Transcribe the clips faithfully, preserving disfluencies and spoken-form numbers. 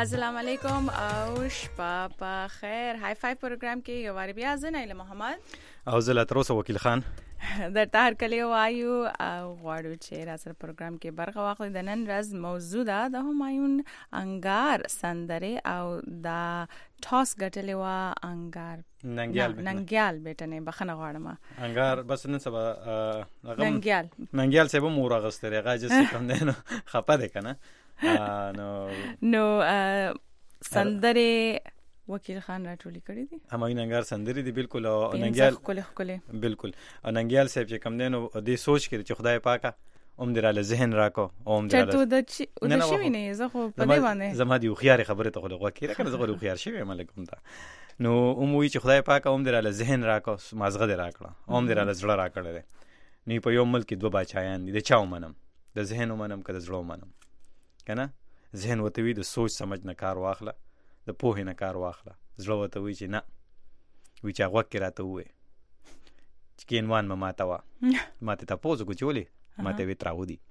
السلام علیکم او شپه په خیر. های فای پروګرام کې یو واری بیا زه نایله محمد او زه لا تر اوسه وکیل خان درته هر کله وایو او غواړو چې را سره پروګرام کې برخه واخلئ. د نن ورځ موضوع ده د همایون انګار سندره او د ټاس ګټلې وا انګار ننګیال ننګیال بیٹنه بخنه غواړم انګار بس نن سبا ننګیال ننګیال سبا مور غستره غاجه سکم ده نو خپه ده کنه نو نو سندره وکیل خان راټولې کړې دي. همایون انګار سندري دي بالکل. او ننګیال کله کله بالکل. او ننګیال صاحب چې کم دینو دې سوچ کړي چې خدای پاکه اوم دراله ذهن راکو اوم دراله چرته د چ د شي نه زه خو په دې باندې زما دی خو خيار خبره ته خو وکیل کنه زه خو خيار شوی ملکم ته نو اوم وی چې خدای پاکه اوم دراله ذهن راکو مازغه دې راکړه اوم دراله زړه راکړه نه په یو ملک دوه بچایان دي د چاو منم د ذهن منم کده زړه منم کنه ذهن وته وی د سوچ سمجھ نه کار واخله د پوهې نه کار واخله زړه وته وی چې نه وی چې هغه کې راته وې چې کینوان ما ماته وا ماته تاسو کو چولې ماته وی تراو دي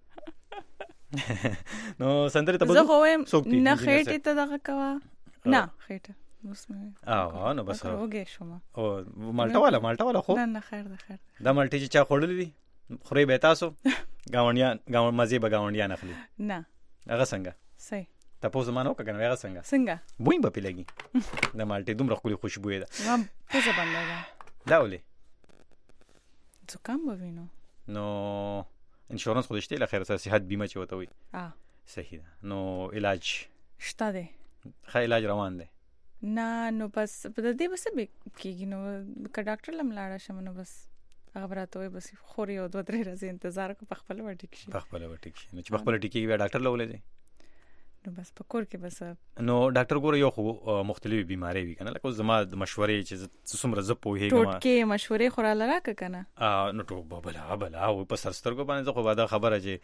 نو سندره ته زه خو نه خېټه ته دغه کوا نه خېټه اوس مې اه نو بس اوګه شوم او مالټا والا مالټا والا خو نه نه خیر ده خیر دا مالټي چې چا خورلې دي خوري به تاسو گاونډیان گاوند مزه به گاونډیان اخلي نه هغه څنګه صحیح تاسو مانو کنه هغه څنګه څنګه بوین به پیلګي د مالټي دومره خولي خوشبو ده ما څه باندې دا ولې زکام وینو نو انشورنس خو دشته لخر سره صحت بیمه چې وته وي اه صحیح ده نو علاج شته ده خا علاج روان ده نه نو بس په دې بس به کیږي نو ک ډاکټر لم لاړه شم نو بس خبرات وي بس خوري او دوه درې ورځې انتظار کو په خپل وټیک شي په خپل وټیک شي نو چې په خپل ټیکي بیا ډاکټر لولې دي نو بس په کور کې بس نو ډاکټر ګور یو خو مختلفي بیماری وي کنه لکه زما د مشورې چې څومره ز پوهیږم ټوټکې مشورې خوراله راک کنه ا نو ټوب بلا بلا او په سرسترګو باندې خو باندې خبره چې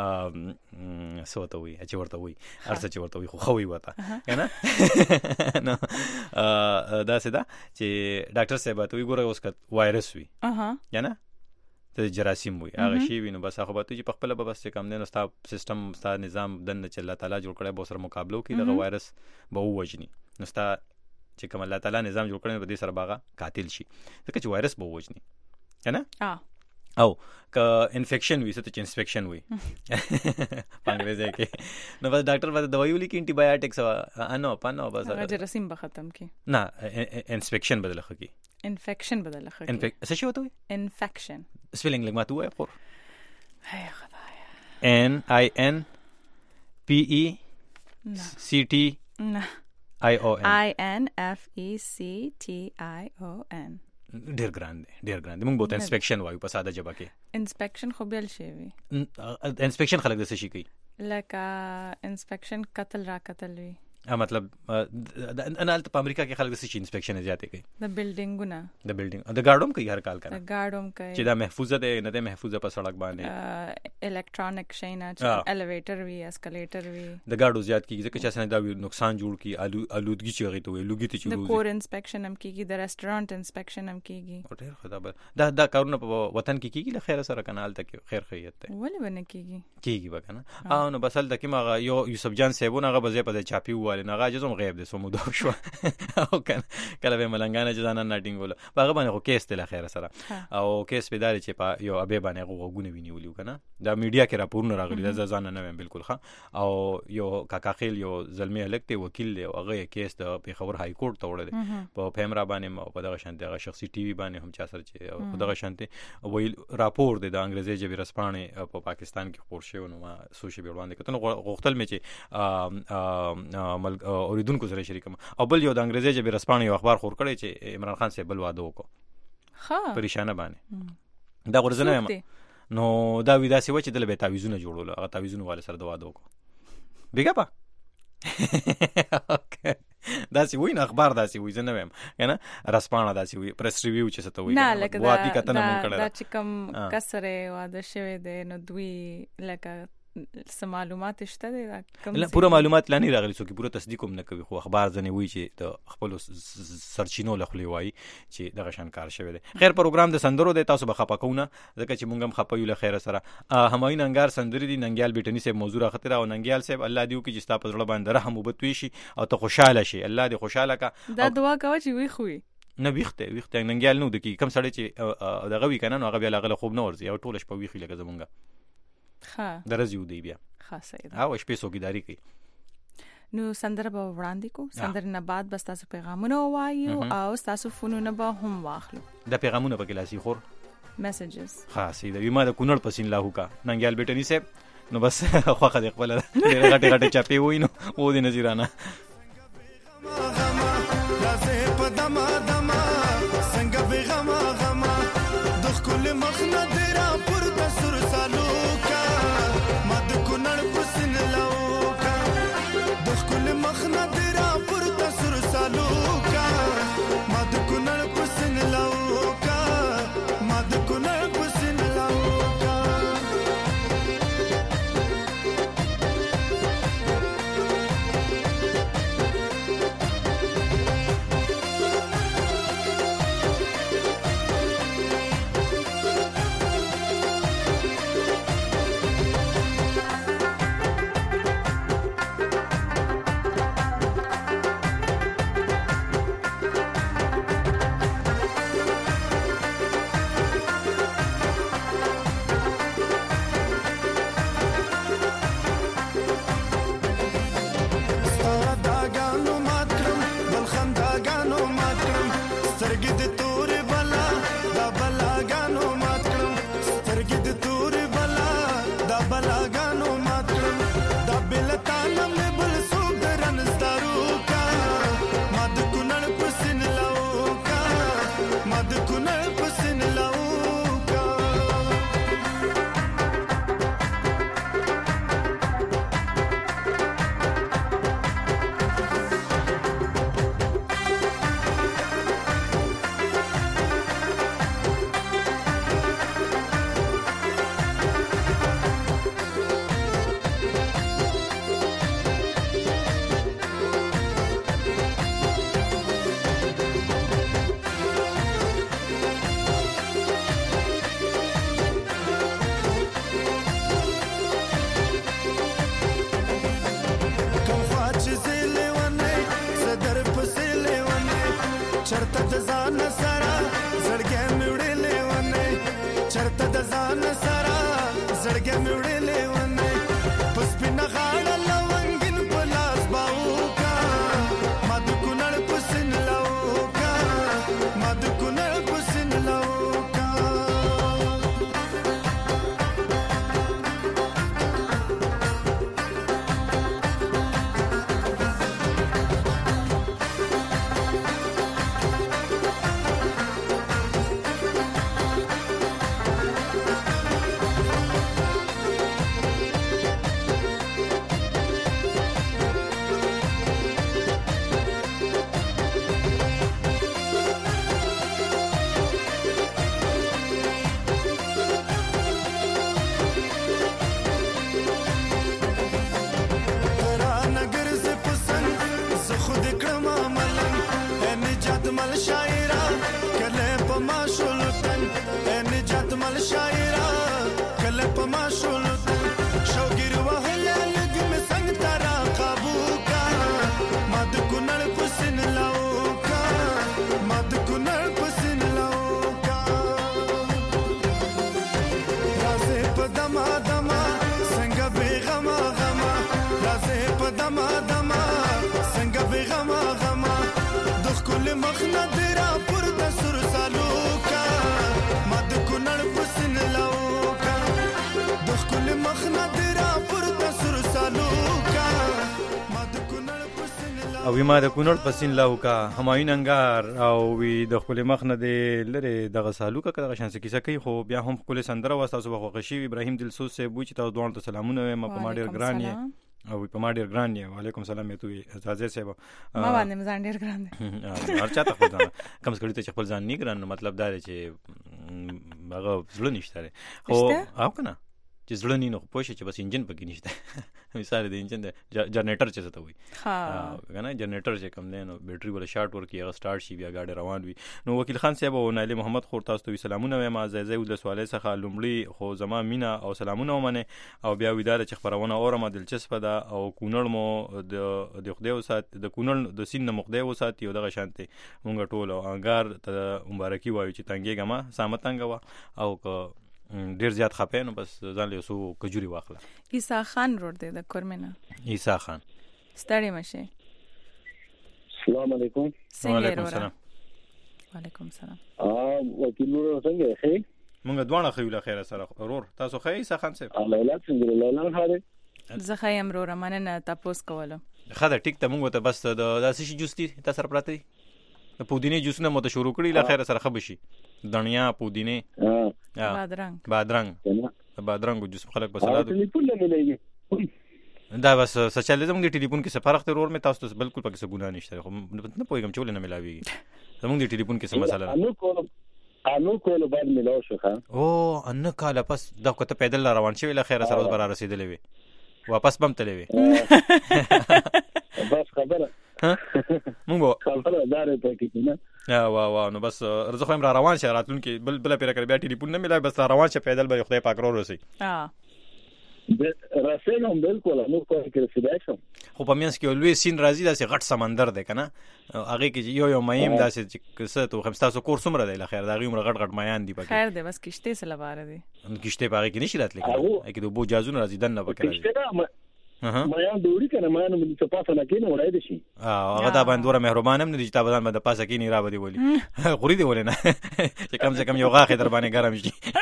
سوته وي چې ورته وي ارڅ چې ورته وي خو خوي وته کنه نو دا سدا چې ډاکټر صاحب ته وی ګوره اوس ک وایرس وي اها کنه ته جراثیم وي هغه شی وینو بس هغه به ته چې په خپل به بس کم نه ستا سیستم ستا نظام دنه چې الله تعالی جوړ کړی به سره مقابله کوي دغه وایرس به ووجني نو ستا چې کوم الله تعالی نظام جوړ کړی به دې سره باغه قاتل شي ځکه چې وایرس به ووجني کنه اه او ک انفیکشن وي څه چې انفیکشن وي پنګریزه کې نو بس ډاکټر به دوايي ولي کې انټي بایوټکس انو پنو بس هغه جراثیم به ختم کی نه انفیکشن بدل خکی انفیکشن بدل خکی انفیک څه شي وته انفیکشن سپیلینګ لګ ما تو وای خور هاي خدایا ان ای ان پی ای سی ټی نه آی او ان آی ان اف ای سی ټی آی او ان ډیر ګران دی ډیر ګران دی موږ بوته انسپیکشن وایو په ساده جبا کې انسپیکشن خو بل شي وي انسپیکشن خلک د څه شي کوي لکه انسپیکشن قتل را قتل وي ا مطلب انا په امریکا کې خلک د څه انسپیکشن زیاته کوي د بلډینګونه د بلډینګ د ګاډوم کوي هر کال کنه د ګاډوم کوي چې دا محفوظه ده نه ده محفوظه په سړک باندې الکترونیک شینا چې الیویټر وی اسکلیټر وی د ګاډو زیات کیږي ځکه چې اسنه دا نقصان جوړ کی الودګي چې غي ته وي لوګي ته چې د کور انسپیکشن هم کیږي د ریسټورانټ انسپیکشن هم کیږي ډیر خدای دا دا کارونه په وطن کې کیږي له خیر سره کنال ته خیر خیریت ته ولې ونه کیږي کیږي وکنه او نو بسل د کیما یو یوسف جان صاحبونه غو بځه په چاپی واله نه غاجزم غیب د سمو دا شو او کنه کله به ملنګانه ځان نه نټینګول باغه باندې خو کیس ته له خیر سره او کیس په داري چې په یو ابي باندې غوګونه وینیولیو کنه دا میډیا کې راپورونه راغلي دا ځان نه ویم بالکل ښه او یو کاکا خیل یو زلمی الکته وکیل دی او هغه کیس د پیښور های کورټ ته وړل په پیمرا باندې په دغه شانتي هغه شخصي ټي وي باندې هم چا سره چې په دغه شانتي ویل راپور دی د انګریزي جبر رسپانه په پاکستان کې خبر شوی نو ما سوشي بیروان کتن غوښتل مې چې اوریدونکو سره شریکم او بل یو د انګریزي جبر رسپانه یو اخبار خور کړی چې عمران خان صاحب بل واده وکړ ها پریشانه باندې دا ورزنه نو دا وی داسې و چې دل به تعویذونه جوړول هغه تعویذونه والے سره د واده وکړ بیګا پا اوکې داسې وای نه اخبار داسې وای زه نه ویم کنه رسپانه داسې وای پریس ریویو چې څه ته وای نه لکه واتی کتنه مونږ کړه دا چې کوم کسره واده شوی دی نو دوی لکه سم معلومات شته دي کوم لا پوره معلومات لانی راغلی څوک پوره تصدیق هم نه کوي خو اخبار ځنه وی چې د خپل سرچینو لخلې وای چې دغه شان کار شوی دی. خیر پروګرام د سندرو د تاسو به خپکونه ځکه چې مونږ هم خپایو له خیر سره همایون انګار سندري دي ننګیال بیٹنی صاحب موضوع راخته او ننګیال صاحب الله دیو کې چې ستا په ځړه باندې رحم وبتوي شي او ته خوشاله شي الله دې خوشاله کا دا دعا کوي چې وی خوې نه ویخته ویخته ننګیال نو د کی کم سړی چې دغه وی کنه نو هغه بیا لغله خوب نه ورځي او ټول شپه ویخي لکه زمونږه ها درځي ودی بیا خاصه او شپې سوګیداری کوي. نو سندره به وړاندې کو سندره نه بعد بس تاسو پیغامونه وایو او تاسو فونونه به هم واخلو د پیغامونه په کلاسي خور میسجز خاصه د ویما د کونړ پسین لاهو کا ننګیال بیٹنی صاحب نو بس خوخه د خپل ډېر غټه غټه چاپی وینو و دې نذیرانه لازم پدما دما څنګه بیغما غما د خپل مخنه درا پر د سر سالو کا مد کونړ پسین لاهو کا د خپل مخنه درا پر د سر سالو کا مد کونړ پسین لاهو کا مد کونړ پسین لاهو کا او ما د کونړ پسین لاو کا همایون انګار او وی د خپل مخ نه د لره دغه سالو کا دغه شانس کیسه کوي خو بیا هم خپل سندره واسطه سو بخو غشي ابراهیم دلسوز سے بوچ تاسو دوه ته سلامونه ما په ماډر ګران او په ماډر ګران وعلیکم السلام ته اجازه سه ما باندې مزان ډیر ګران هر چاته خپل ځان کم څه کړی ته خپل ځان نه ګران مطلب دا دی چې هغه زړه نشته خو او کنه چې زړه نه نو پوه شي چې بس انجن پکې نشته مثال د انجن د جنریټر چې څه ته وي ها کنه جنریټر چې کوم دی نو بیټري ولا شارټ ورکی هغه سٹارټ شي بیا گاډي روان وي. نو وکیل خان صاحب او نایله محمد خور تاسو ته سلامونه وایم. زه ول سوالې څخه لومړی خو زما مینا او سلامونه ومنه او بیا ویدار چې خبرونه اورم دلچسپ ده او کونړ مو د د خدای وسات د کونړ د سین مخدای وسات یو دغه شانته مونږ ټول او انګار ته مبارکي وایو چې تنګي ګما سامتنګ وا او ډیر زیات خپه نو بس ځان له سو کجوري واخله. عیسی خان روډ دی د کورمنه. عیسی خان ستړي مشه. السلام علیکم. وعلیکم السلام. وعلیکم السلام. اه وکیل نور څنګه ښه؟ مونږ دوه خو له خیره سره ورور تاسو ښه عیسی خان صاحب؟ الله څنګه له لاله هاره زه خایم ورور مننه تاسو کوله. خاطر ټیک ته مونږ ته بس د داسې شي جوستي تاسو سره پراته د پودینه جوس نه مو ته شروع کړی له خیره سره خبشي دنیا پودینه بادرنګ بادرنګ بادرنګ جوس خلک په سلاد ټلیفون نه ملایږي دا بس سوشلیزم د ټلیفون کې څه فرق دی ورور مې تاسو ته بالکل پکې څه ګناه نشته خو نه پوهیږم چې ولې نه ملاويږي زموږ د ټلیفون کې څه مسله ده. انو کول انو کول بعد ملاو شو ښا او ان کاله پس دا کوته پیدل روان شوی له خیره سره بر رسیدلې وي واپس بم تلې وي بس خبره مونږ خبره دارې پکې نه وا وا نو بس رزه خو هم را روان شه راتلون کې بل بل پیره کړ بیا ټلیفون نه ملای بس را روان شه پیدل به خدای پاک رو رسي ها د راسلم بالکل نو کوی کې رسیدای شم خو په مینس کې لوی سین راځي داسې غټ سمندر دی کنه هغه کې یو یو مایم داسې چې څه ته خمسه کور سمره دی لخر دا غي عمر غټ غټ مایان دی پکې خیر دی بس کشته سره لاره دی کشته پاره کې نشي راتلی کې د بو جازونه راځي دنه پکې راځي مایان دوړي کنه مایان مې څه پاسه نه کینې وړای دي شي اه هغه دا باندې ډوره مهربان هم نه دي چې تاسو باندې پاسه کینې را بدی ولي غوري دی ولې نه چې کم سے کم یو غاخه در باندې ګرم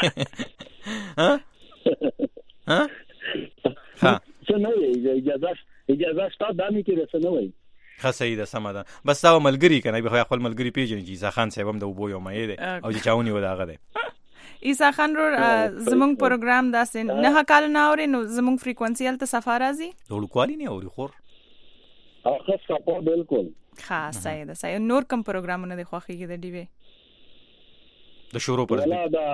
شي ها ها ها څه نه وي اجازه اجازه ستاسو دامي کې څه نه وي ښه صحیح ده سمه ده بس تا ملګری کنه به خپل ملګری پیژنې چې عیسی خان صاحب هم د وبو یو مې ده او چې چاونی و داغه ده عیسی خان رو زمونږ پروګرام داسې نه کال نه اوري نو زمونږ فریکوئنسي الته صفه راځي ټول کوالی نه اوري خور اخر صفه بالکل خاص صحیح ده صحیح نور کوم پروګرامونه د خوخي کې د ډیوي د شروع پر ولا دا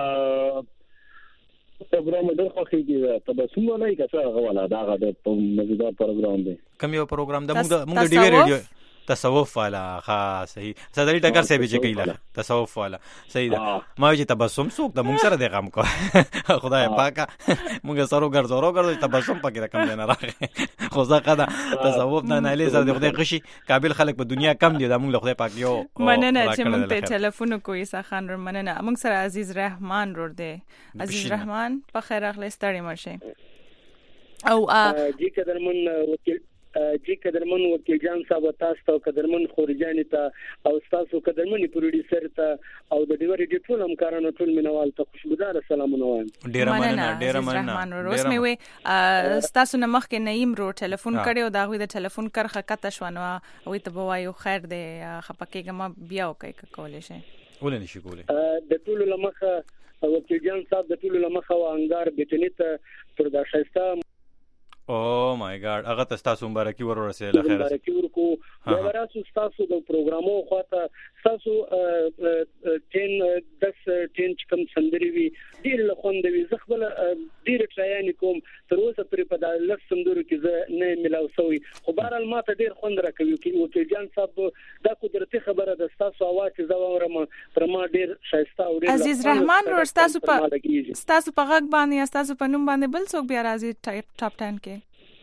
پروګرام د خوخي کې تبسم ولای کڅه ولا دا غو د مزیدار پروګرام دی کوم یو پروګرام د موږ موږ ډیوي رادیو تصوف والا ها صحیح صدري ټکر سه به چې کیله تصوف والا صحیح ده ما چې تبسم سوق د مونږ سره د غم کو خدای پاکه مونږ سره ګرځو ورو ګرځو تبسم پکې رقم نه راغی خو ځکه دا تصوف نه نه لې سره د خدای خوشي قابل خلک په دنیا کم دي د مونږ له خدای پاک یو مننه چې مونږ ته ټلیفون کوی عیسی خان ور مننه مونږ سره عزیز رحمان ور دی عزیز رحمان په خیر اخلي ستړي مرشه او جی قدرمن وکیل جی قدرمن وکیل جان صاحب تاسو ته قدرمن خورجانی ته او تاسو قدرمن پروډوسر ته او د ډیور ایډیټور همکارانو ټول مینوال ته خوشبودار سلامونه وایم. ډیر مننه ډیر مننه روز مې وي تاسو نه مخکې نعیم رو ټلیفون کړو دا غوي د ټلیفون کرخه کته شونه او ته بوایو خیر دی خپکه ما بیا وکای کولې شي ولې نشي کولې د ټول لمخه وکیل جان صاحب د ټول لمخه و انګار بتنیت پر دا شایسته او مای ګاډ هغه تاسو مبارکي ور ورسېله خیر مبارکي ورکو دا وراسو تاسو د پروګرامو خواته تاسو ټین دس ټین کم سندري وی ډیر له خوندوي زخبل ډیر ټرایان کوم تر اوسه پرې په د لس سندرو کې زه نه ملاو سوی خو بهرال ماته ډیر خوند راکوي چې جان صاحب دا قدرتي خبره د تاسو اواز چې زه اورم پر ما ډیر شایسته او ډیر عزیز رحمان ور تاسو په تاسو په غږ باندې تاسو په نوم باندې بل څوک بیا راځي ټاپ ټن کې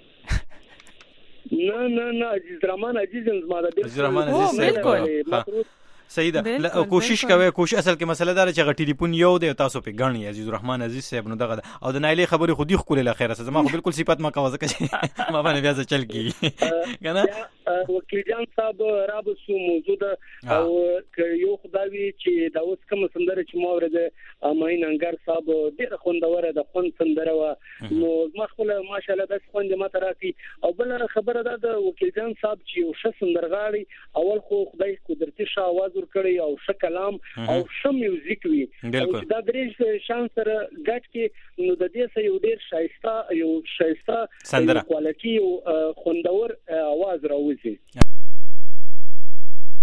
نه نه نه عزیز رحمان عزیز زما د عزیز رحمان عزیز بالکل صحیح ده کوشش کوي کوشش اصل کې مسله دا چې غ ټلیفون یو دی تاسو په غنی عزیز رحمان عزیز صاحب نو دغه او د نایلې خبرې خودي خو له خیره زما خو بالکل صفات ما کوزه کې ما باندې بیا ځ چل کی کنه وکیل جان صاحب راب سو موجود او یو خدای چې دا اوس کوم سندره چې ما ورده امین انګر صاحب ډیر خوندوره د خوند سندره و نو ما خپل ماشاءالله د خوند ما تراکی او بل خبره ده د وکیل جان صاحب چې یو ش سندرغاړي اول خو خدای قدرتي شاواز ور کړی او ش کلام او ش میوزیک وی دا درې شان سره ګټ کې نو د دې سره یو ډیر شایسته یو شایسته کوالټي او خوندور आवाज راوځي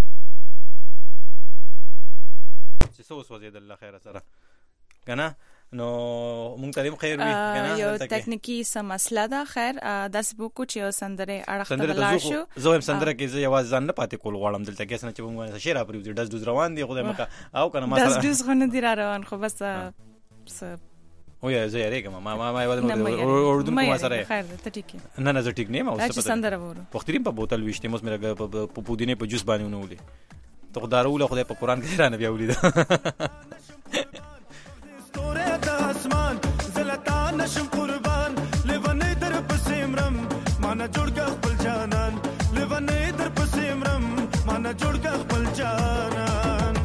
چې څه وسوځي د الله خیر سره کنه نو مونږ ته خیر وي کنه یو ټکنیکی سم مسله ده. خیر داس بوکو چې سندره اړه ته لاړ شو زه هم سندره کې زه یوازې ځان نه پاتې کول غواړم دلته کې څنګه چې مونږ شعر اپریو داس دوز روان دي خدای مکه او کنه ما داس دوز غو نه دی روان خو بس او یا زه یریګم ما ما ما اردن کومه سره خیر ته ټیک نه نه زه ټیک نه ما اوس په سندره وره پختریم په بوتل وشته موږ مې په پودینه په جوس باندې ونولې ته خدای خدای په قران کې رانه بیا ولید ستوره د اسمان زلتا نشم قربان لونی در پسیمرم مانا جوړ کا خپل جانان لونی در پسیمرم مانا جوړ کا خپل جانان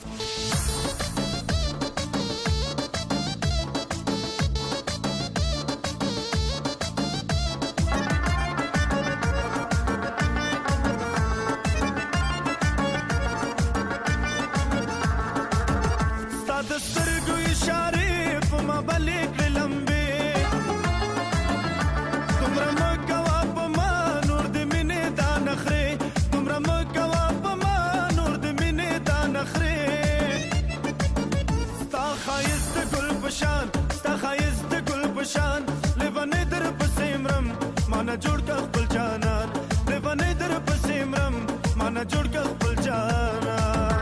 شان لونی در پسیمرم مانا جوړ کا خپل جانان لونی در پسیمرم مانا جوړ کا خپل جانان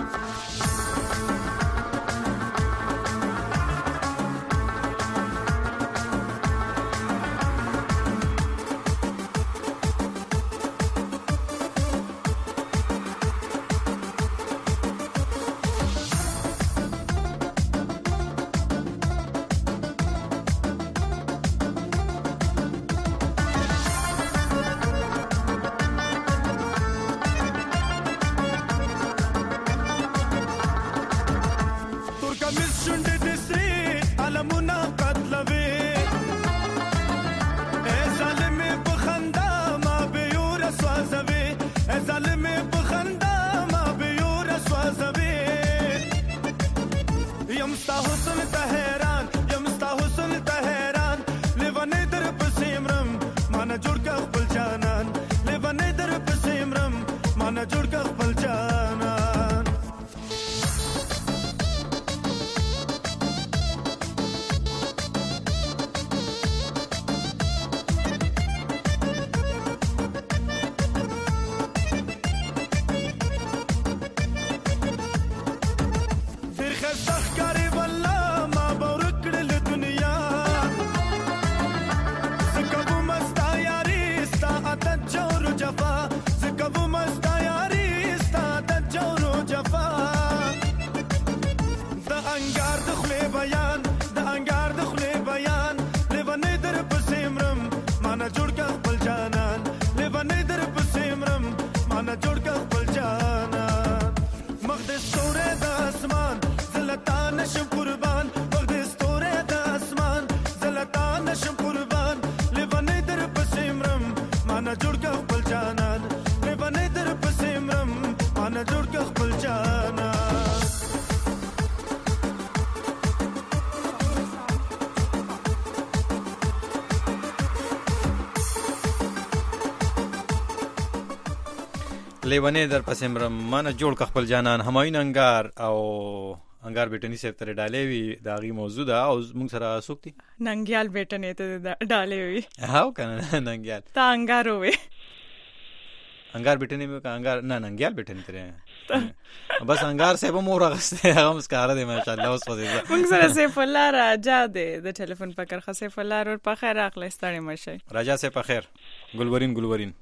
لیوانه در پسمرم مانا جوړ کا خپل جانان همایون انګار او انګار بیٹنی سے تر ډالې وی داغي موضوع ده او موږ سره سوکتی ننګیال بیٹنی ته ډالې وی هاو کنه ننګیال تا انګار وی انګار بیٹنی مې انګار نه ننګیال بیٹنی تر بس انګار سے به مور غسته هغه مسکار دی ماشاءالله اوس په دې موږ سره سیف الله راجا دی د ټلیفون پکر خو سیف الله ور په خیر اخلي ستړي مشه راجا سے په خیر ګلورین ګلورین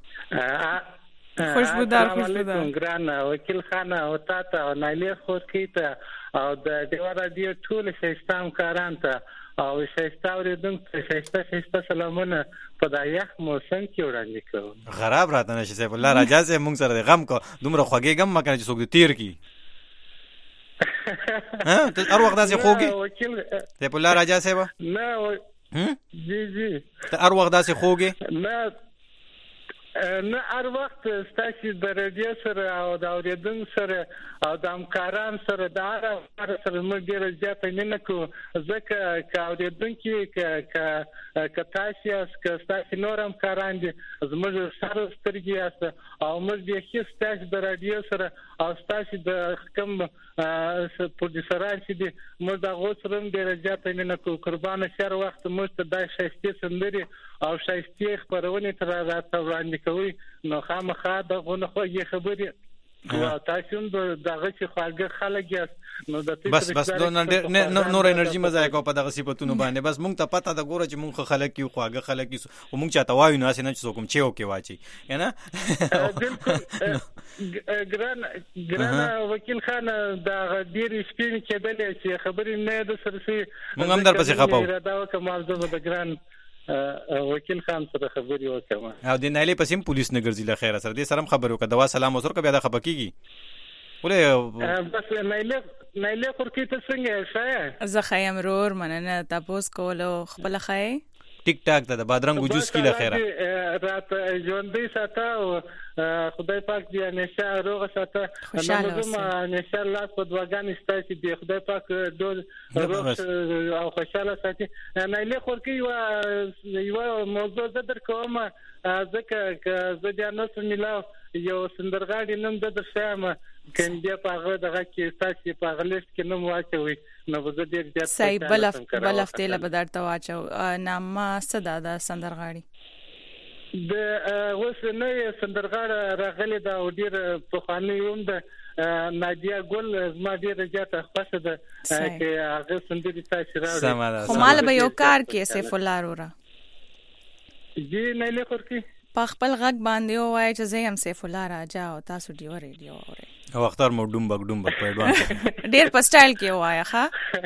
خوشبودار خوشبودار ګران وکیل خان او تاته او نایله خو کیته او د دیوار رادیو ټول شېستام کاران ته او شېستاوري دم شېستا شېستا سلامونه په دا یخ موسم کې وړاندې کوم خراب راته نشي سیف الله راجا سے موږ سره غم کو دومره خوږی غم مکنه چې څوک تیر کی ها ته هر وخت داسې خوږی وکیل سیف الله راجا صاحب نه جی جی ته هر وخت داسې خوږی نه نه هر وخت ستاسو د رادیو سره او د اوریدونکو سره او د همکاران سره د هر سره موږ ډیر زیات مینه کوو ځکه چې اوریدونکو ک ک تاسو که ستاسو نور همکاران دي زموږ سره سترګې است او موږ د هیڅ ستاسو د رادیو سره او ستاسو د کوم پروډوسران چې دي موږ د غوښتنې ډیر زیات مینه کوو قربانه شهر وخت موږ ته د شایسته سندري او شایسته خبرونه تر راته وړاندې کوي نو خامخا د غونه خوږی خبرې او تاسو هم دغه چې خواږه خلک یاست نو د بس بس نور انرژي مزه کو په دغه صفاتونو باندې بس مونږ ته پته د ګوره چې مونږ خلک یو خواږه خلک یو او مونږ چاته وایو نه اسنه چې کوم چې او کې واچي کنه بالکل ګران ګران وکیل خان دا ډیر سپین کېدل چې خبرې نه د سرسي مونږ هم در پسې خپاو دا کومه زما د ګران وکیل خان سره خبري وکړم او د نایلې پسیم پولیس نه ګرځي له خیره سره دې سره خبرو کړه دوا سلام وسر کبه دا خپکیږي ولې بس نایلې نایلې خورکی ته څنګه ښه زه خیم رور مننه تاسو کولو خپل خای ټیک ټاک ته د بادرنګ جوس کی له خیره رات ژوندې ساته او خدای پاک دې همیشه روغ ساته نو همیشه الله په دعاګانې ستاسو دې خدای پاک ډول روغ او خوشاله ساتي نایلې خورکی یو یو موضوع در کوم ځکه چې زه د ناس ملاو یو سندرغاړي نوم د درشم کنده په دغه کې تاسو په غلیست کې نوم واچوي نو زه ډیر زیات صحیح بلف بلفته له بدرته واچو نامه صدا د سندرغاړي د اوس نه سندرغاړي راغلي دا ډیر په خاني هم د نادیا ګل زما ډیر زیات خوښه ده چې هغه سندري تاسو راوړي خو مال به یو کار کې سیف الله رورا جی نه لخرکی په خپل غږ باندې وای چې زه هم سیف الله راجا او تاسو دیو ریډیو اورئ او اختر مو ډوم بګ ډوم بګ په ایڈوانس ډیر په سټایل کې وای ښا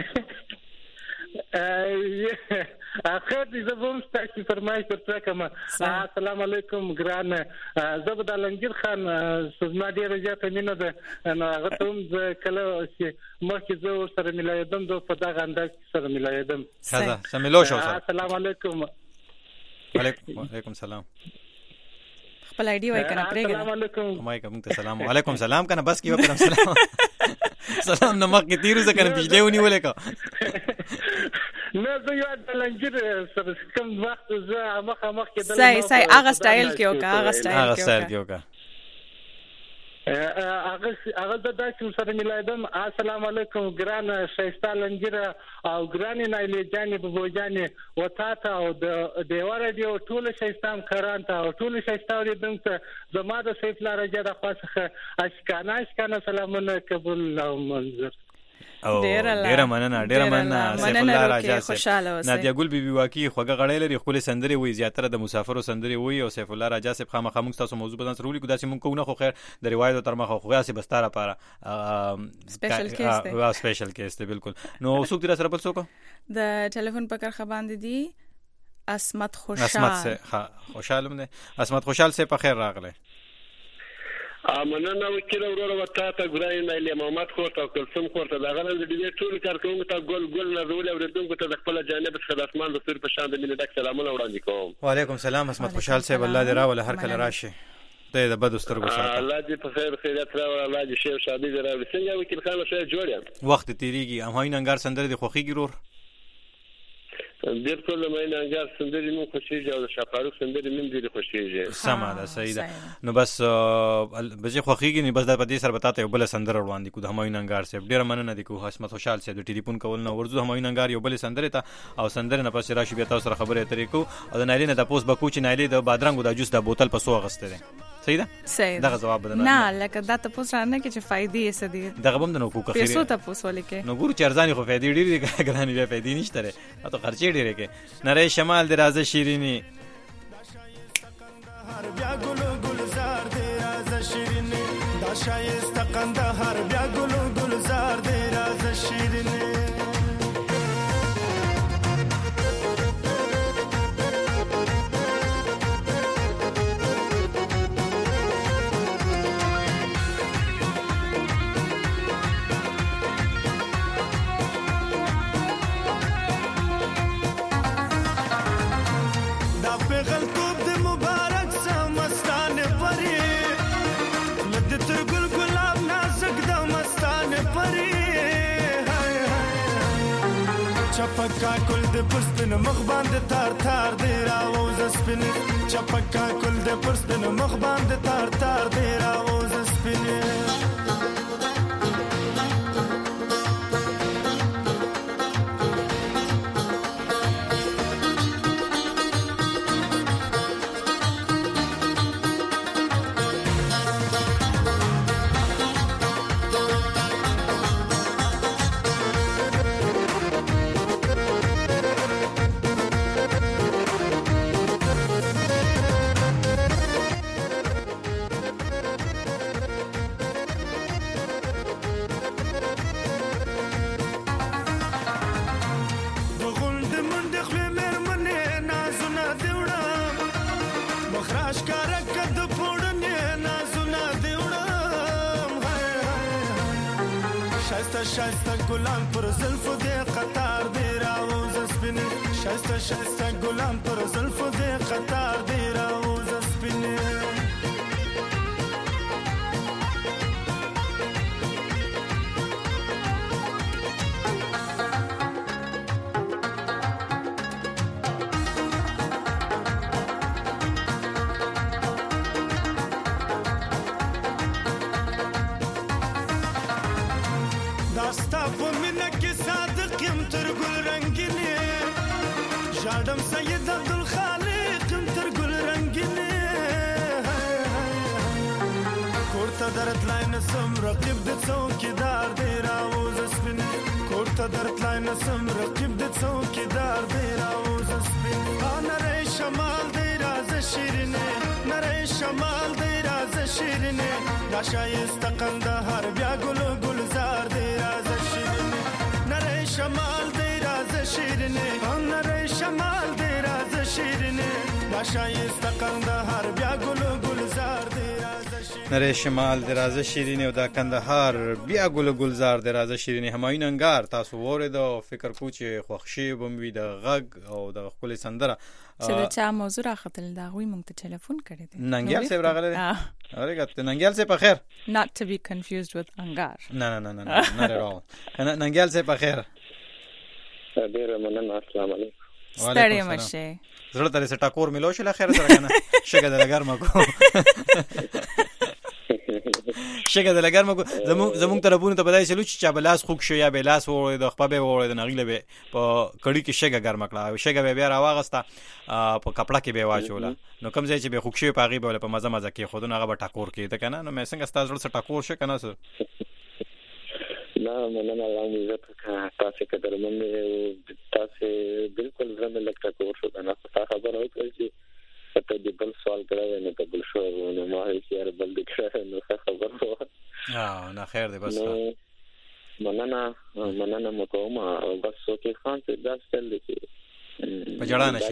اخر دې زبون ستاسو فرمایش پر کوم السلام علیکم ګران زبد علنګیر خان سوزما ډیر زیات مینه ده نو هغه ته کله چې مخکې زه سره ملایدم دوه په دغه انداز سره ملایدم خدا سملو شو السلام علیکم وعلیکم وعلیکم سلام خپل آی ډی وای کنه پرېګه السلام علیکم وعلیکم السلام وعلیکم سلام کنه بس کیو کړم سلام سلام نو مخکې تیرو ځکه نه بجلی ونی ولې کا نه زه یو د لنګر سره کوم وخت زه مخه مخ کې د صحیح صحیح هغه سټایل کې او هغه سټایل کې او هغه هغه د داسې سره ملایدم السلام علیکم ګران شایسته لنګر او ګران نایلې جانې بوجانې وتاته او د دیوار دی ټول شایستان کاران ته او ټول شایسته دې ته زما د سیف لاره جده خاصه اشکانه اشکانه سلامونه قبول او منظور او ډیر مننه ډیر مننه سیف الله راجا صاحب نادیا ګل بي بي واقعي خوګه غړې لري خپل سندري وي زیاتره د مسافرو سندري وي او سیف الله راجا صاحب خامخا موږ تاسو موضوع بدن سره ولیکو داسې مونږ کو نه خو خیر د روایت تر مخه خو غاسي بستاره لپاره سپیشل کیس دی وا سپیشل کیس دی بالکل نو څوک تر سره بل څوک د ټلیفون په کرخه باندې دی اسمت خوشال اسمت ها خوشال مده اسمت خوشال سه په خیر راغله مننه وکیل ورور وتا ته ګرای نه له محمد خورته او کلسم خورته دا غل د دې ټول کارکونکو ته ګل ګل نزول او ردونکو ته خپل جانب څخه د اسمان د سور په شان د مینه ډک سلامونه وړاندې کوم وعلیکم السلام اسمت خوشال صاحب الله دې راول هر کله راشي ته د بد سترګو سره الله دې په خیر خیرات راول الله دې شی شادي دې راول څنګه وکیل خان شه جوړ وخت تیریږي هم هاي ننګار سندره د خوخي ګرور ډیر ټول مې ننګار سندري مو خوشیږي او شفاروق سندري مې ډیر خوشیږي سما ده صحیح ده نو بس بجې خوخيږي نه بس د پدې سره بتاته یو بل سندره روان دي کو د همای ننګار صاحب ډیر مننه دي کو حسمت خوشال صاحب د ټلیفون کول نو ورزو همای ننګار یو بل سندره ته او سندره نه پس راشي بیا تاسو سره خبره اترې کو او د نایلې نه د پوس بکو چې نایلې د بادرنګو د جوس د بوتل په سو غسته ده صحیح ده صحیح دغه جواب بدنه نه لکه دا ته پوس رانه کې چې فائدې یې سدي دغه بم د نو کو کخیر پیسو ته پوس ولیکه نو ګور چرزانی خو فائدې ډېری دي ګرانی بیا فائدې نشته ره ته خرچې ډېرې کې نری شمال د رازه شیرینی هر بیا ګل ګلزار دی رازه شیرینی دا شایسته قندهار بیا ګل ګلزار دی رازه شیرینی غلطوب د مبارک سمستا چپکا کل د پرسپن مخ باندې تار تار دی راوز سپین چپکا کل د پرسپن مخ باندې تار تار دی راوز سپین شایسته ګلان پر زلفو دې قطار دې راوز سپین شایسته شایسته ګلان پر زلفو دې قطار دې راوز سپین داستا په مینه کې صادق یم تر ګل رنگینه ژاړم سید عبدالخالق یم تر ګل رنگینه کوړه درت لاین سم رقیب د څوکیدار دی راوز سپین کوړه درت لاین سم رقیب د څوکیدار دی راوز سپین نری شمال دی راز شیرینه نری شمال دی راز شیرینه دا شایست قندهار بیا ګل گلزار دی راز شیرینه نری شمال دی راز شیرینه نری شمال دی راز شیرینه دا شایست قندهار بیا ګل گلزار دی راز نری شمال د راز شیرینه او دا کندهار بیا ګل گلزار د راز شیرینه همایون انګار تاسو وره د فکر کوچ خوښي بموي د غږ او د خپل سندره چې دا چا موضوع راخطل دا غوي مونږ ته ټلیفون کړی دی ننګیال صاحب راغله اورګه ننګیال صاحب په خیر not to be confused with انګار نه نه نه نه not at all ننګیال صاحب په خیر ډیر مننه السلام علیکم ستړي مشه زړه ترې سټا کور ملو شل خیر سره کنه شګه د لګر مکو شګه د لګر مکو زمون زمون طرفونه ته بدای چلو چې چا بلاس خوک شو یا بلاس وړي د خپل به وړي د نغله به په کړي کې شګه ګرم کړه شګه به بیا راواغستا په کپڑا کې به واچولا نو کوم ځای چې به خوک شي په غي به په مزه مزه کې خودونه هغه ټاکور کې ته کنه نو مې څنګه ستاسو سره ټاکور شو کنه سر نه مننه الله دې عزت تاسو کې درمنه تاسو بالکل زموږ لکه ټاکور شو کنه تاسو خبر اوکړئ چې ته دې بل سوال کړو نه ته بل شو نو ما هیڅ یار بل دې کړو نو خبر وو اه نه خیر دې بس مننه مننه مکوما بس اوکې خان ته دا ستل دي په جړا نشي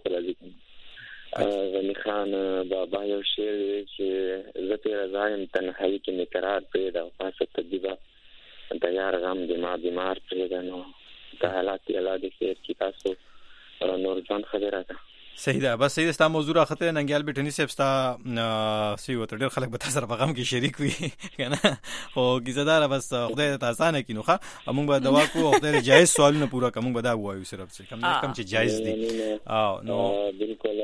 غنی خان بابا یو شعر چې زته رضایم تنهایی کې نقرار پیدا پاسه تدیبا د یار غم دې ما بیمار پیدا نو د حالات الله دې خیر کی تاسو نور ځان خبره ده صحیح ده بس صحیح ستا موضوع راخته ننګیال بټنی صاحب ستا سی وته ډېر خلک به تاسو سره په غم کې شریک وي کنه او کیزدار بس خدای ته آسانه کینو ښه موږ به دوا کو خدای جایز سوالونه پورا کوم به دا وایو صرف څه کم کم چې جایز دي او نو بالکل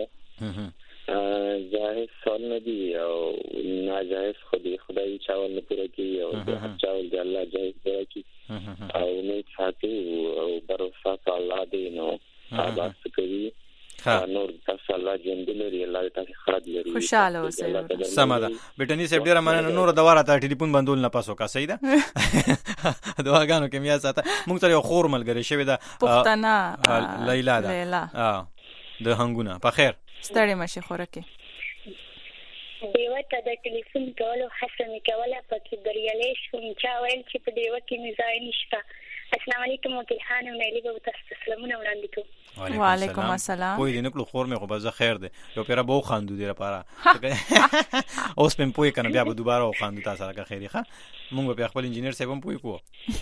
جایز سوال نه دی او ناجایز خدای خدای چاول نه پورا کوي او چاول دی الله جایز دی کی او نه ساتي او باور الله دی نو تاسو کوي نور تاسو الله جن دلري الله تاسو خراب لري خوشاله اوسئ سمه ده بټنی صاحب ډیره مننه نور دواره ته ټلیفون بندول نه پاسو کا صحیح ده دواګانو کې میا ساته موږ ته یو خور ملګری شوی ده پښتنه لیلا ده لیلا اه د هنګونه په خیر ستړي مشه خورکه دیو ته د ټلیفون کولو حسن کوله پکې بریالي شوم چا ویل چې په دیو کې مزای نشته السلام علیکم وکیلان او نیلی به تاسو سلامونه وړاندې کوم وعلیکم السلام کوی دې نکلو خور مې خو بزه خیر ده یو پیرا بو خاندو دی لپاره اوس پم پوي کنه بیا به دوباره خاندو تاسو راکه خیری ښه مونږ به خپل انجینیر صاحب هم پوي کو